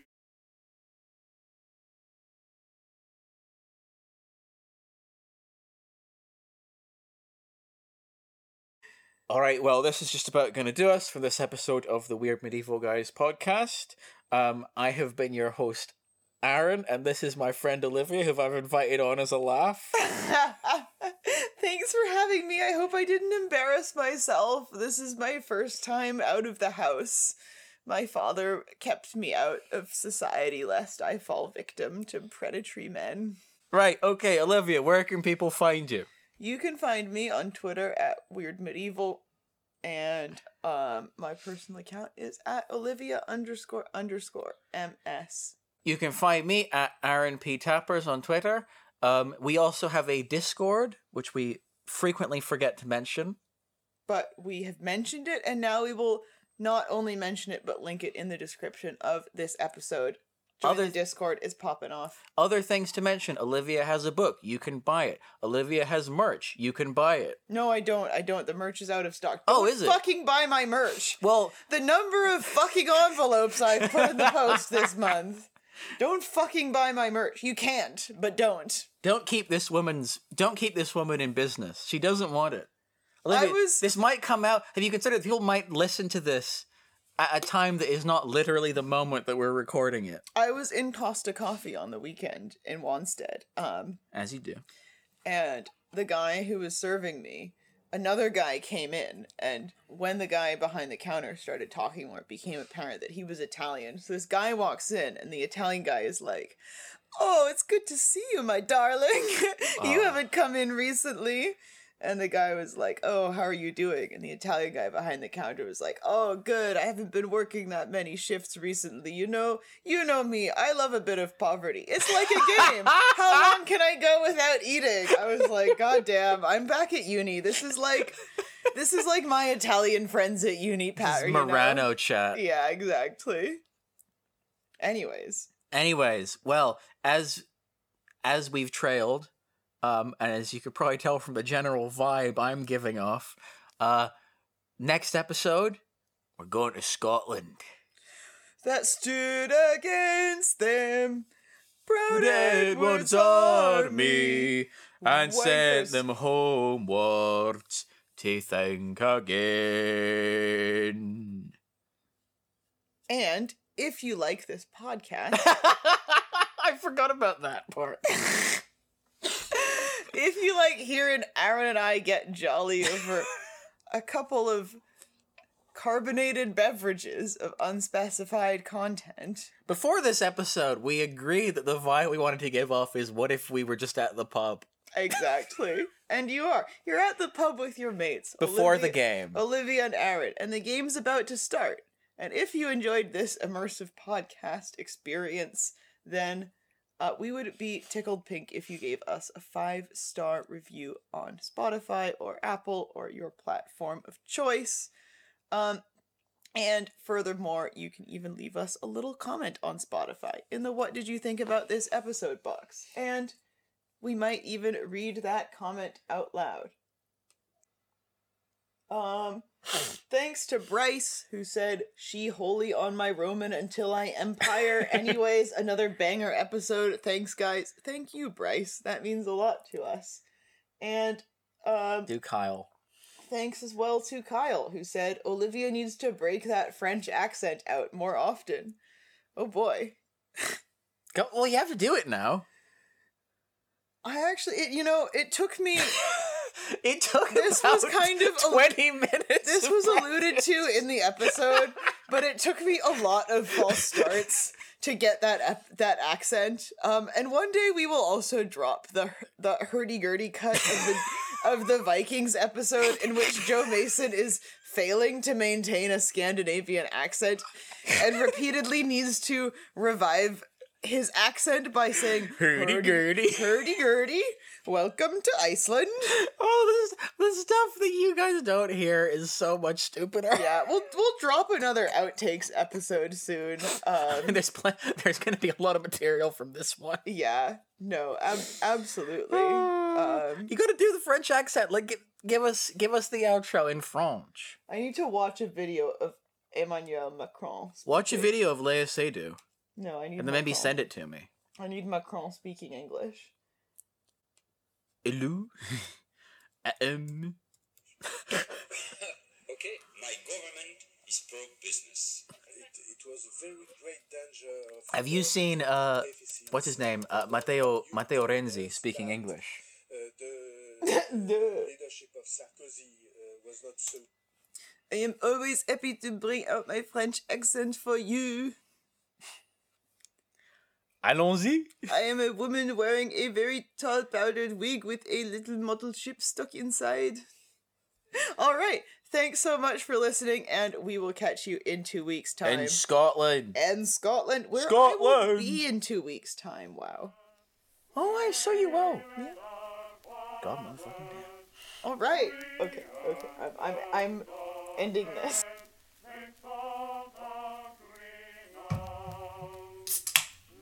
Speaker 2: All right, well, this is just about going to do us for this episode of the Weird Medieval Guys podcast. Um, I have been your host, Aaron, and this is my friend Olivia, who I've invited on as a laugh.
Speaker 1: Thanks for having me. I hope I didn't embarrass myself. This is my first time out of the house. My father kept me out of society lest I fall victim to predatory men.
Speaker 2: Right, okay, Olivia, where can people find you?
Speaker 1: You can find me on Twitter at Weird Medieval, and um, my personal account is at Olivia underscore underscore ms.
Speaker 2: You can find me at Aaron P. Tappers on Twitter. Um, we also have a Discord, which we frequently forget to mention.
Speaker 1: But we have mentioned it, and now we will not only mention it, but link it in the description of this episode. Join
Speaker 2: Other
Speaker 1: the Discord is popping off.
Speaker 2: Other things to mention: Olivia has a book. You can buy it. Olivia has merch. You can buy it.
Speaker 1: No, I don't. I don't. The merch is out of stock.
Speaker 2: Oh,
Speaker 1: Don't
Speaker 2: is it?
Speaker 1: fucking buy my merch.
Speaker 2: Well,
Speaker 1: The number of fucking envelopes I've put in the post this month. Don't fucking buy my merch. You can't, but don't.
Speaker 2: don't keep this woman's. Don't keep this woman in business. She doesn't want it. Olivia,
Speaker 1: I was-
Speaker 2: this might come out. Have you considered people might listen to this at a time that is not literally the moment that we're recording it?
Speaker 1: I was in Costa Coffee on the weekend in Wanstead. Um,
Speaker 2: As you do.
Speaker 1: and the guy who was serving me, another guy came in, and when the guy behind the counter started talking more, it became apparent that he was Italian. So this guy walks in, and the Italian guy is like, "Oh, it's good to see you, my darling. You
Speaker 2: Oh.
Speaker 1: haven't come in recently." And the guy was like, "Oh, how are you doing?" And the Italian guy behind the counter was like, "Oh, good. I haven't been working that many shifts recently. You know, you know me. I love a bit of poverty. It's like a game. How long can I go without eating?" I was like, "God damn, I'm back at uni. This is like, this is like my Italian friends at uni pattern." you know?
Speaker 2: Morano chat.
Speaker 1: Yeah, exactly. Anyways,
Speaker 2: Anyways, well, as as we've trailed, um, and as you could probably tell from the general vibe I'm giving off, uh, next episode we're going to Scotland.
Speaker 1: that stood against them. Proud
Speaker 2: Edward's
Speaker 1: Edward's army.
Speaker 2: and sent
Speaker 1: Wankers.
Speaker 2: them homewards to think again.
Speaker 1: And if you like this podcast,
Speaker 2: I forgot about that part.
Speaker 1: if you like hearing Aaron and I get jolly over a couple of carbonated beverages of unspecified content,
Speaker 2: Before this episode, we agreed that the vibe we wanted to give off is what if we were just at the pub
Speaker 1: exactly. And you are. You're at the pub with your mates.
Speaker 2: before the
Speaker 1: Olivia-
Speaker 2: game.
Speaker 1: Olivia and Aaron, and the game's about to start. And if you enjoyed this immersive podcast experience, then uh, we would be tickled pink if you gave us a five-star review on Spotify or Apple or your platform of choice. Um, and furthermore, you can even leave us a little comment on Spotify in the "What did you think about this episode" box. And we might even read that comment out loud. Um, thanks to Bryce, who said, "She holy on my Roman until I empire." Anyways, another banger episode. Thanks, guys. Thank you, Bryce. That means a lot to us. And, um,
Speaker 2: Do Kyle.
Speaker 1: thanks as well to Kyle, who said, "Olivia needs to break that French accent out more often." Oh boy.
Speaker 2: Go, well, you have to do it now.
Speaker 1: I actually, it, you know, it took me...
Speaker 2: It took
Speaker 1: This
Speaker 2: about
Speaker 1: was kind of a-
Speaker 2: twenty minutes.
Speaker 1: This
Speaker 2: of
Speaker 1: was
Speaker 2: practice.
Speaker 1: alluded to in the episode, but it took me a lot of false starts to get that ep- that accent. Um, and one day we will also drop the the hurdy-gurdy cut of the of the Vikings episode in which Joe Mason is failing to maintain a Scandinavian accent and repeatedly needs to revive his accent by saying
Speaker 2: Hurdy-gurdy.
Speaker 1: hurdy-gurdy, welcome to Iceland.
Speaker 2: Oh, this the stuff that you guys don't hear is so much stupider.
Speaker 1: Yeah, we'll we'll drop another outtakes episode soon. Um,
Speaker 2: there's pl- there's going to be a lot of material from this one.
Speaker 1: yeah, no, ab- absolutely. Um,
Speaker 2: You got to do the French accent. Like, give, give us give us the outro in French.
Speaker 1: I need to watch a video of Emmanuel Macron.
Speaker 2: Watch a
Speaker 1: speaking-
Speaker 2: video of Léa Seydoux,
Speaker 1: No, I need.
Speaker 2: and then maybe
Speaker 1: Macron.
Speaker 2: send it to me.
Speaker 1: I need Macron speaking English.
Speaker 2: Hello. um.
Speaker 5: Okay, my government is pro-business.
Speaker 6: It, it was a very great danger. Of
Speaker 2: Have you seen uh
Speaker 6: deficits.
Speaker 2: what's his name? Uh Matteo Matteo Renzi speaking English.
Speaker 6: Uh, the
Speaker 1: The-
Speaker 6: leadership of Sarkozy uh, was not so.
Speaker 1: I am always happy to bring out my French accent for you.
Speaker 2: Allons-y.
Speaker 1: I am a woman wearing a very tall powdered wig with a little model ship stuck inside. All right. Thanks so much for listening, and we will catch you in two weeks' time.
Speaker 2: In Scotland.
Speaker 1: And Scotland, where I will
Speaker 2: Scotland.
Speaker 1: be in two weeks' time. Wow.
Speaker 2: Oh, I saw you well. Yeah. God motherfucking damn.
Speaker 1: All right. Okay. Okay. I'm. I'm. I'm ending this.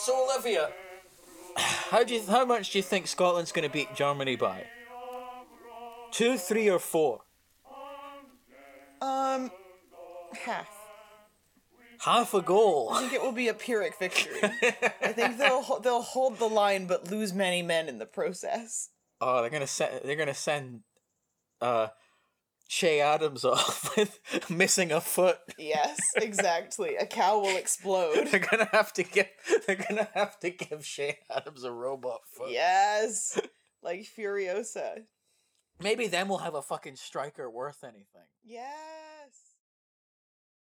Speaker 2: So Olivia, how do you how much do you think Scotland's going to beat Germany by? Two, three, or four?
Speaker 1: Um, half.
Speaker 2: Half a goal.
Speaker 1: I think it will be a Pyrrhic victory. I think they'll ho- they'll hold the line but lose many men in the process.
Speaker 2: Oh, they're gonna send they're gonna send uh Shay Adams off with missing a foot.
Speaker 1: Yes, exactly. A cow will explode.
Speaker 2: They're gonna have to give they're gonna have to give Shay Adams a robot foot.
Speaker 1: Yes, like Furiosa.
Speaker 2: Maybe then we'll have a fucking striker worth anything.
Speaker 1: Yes.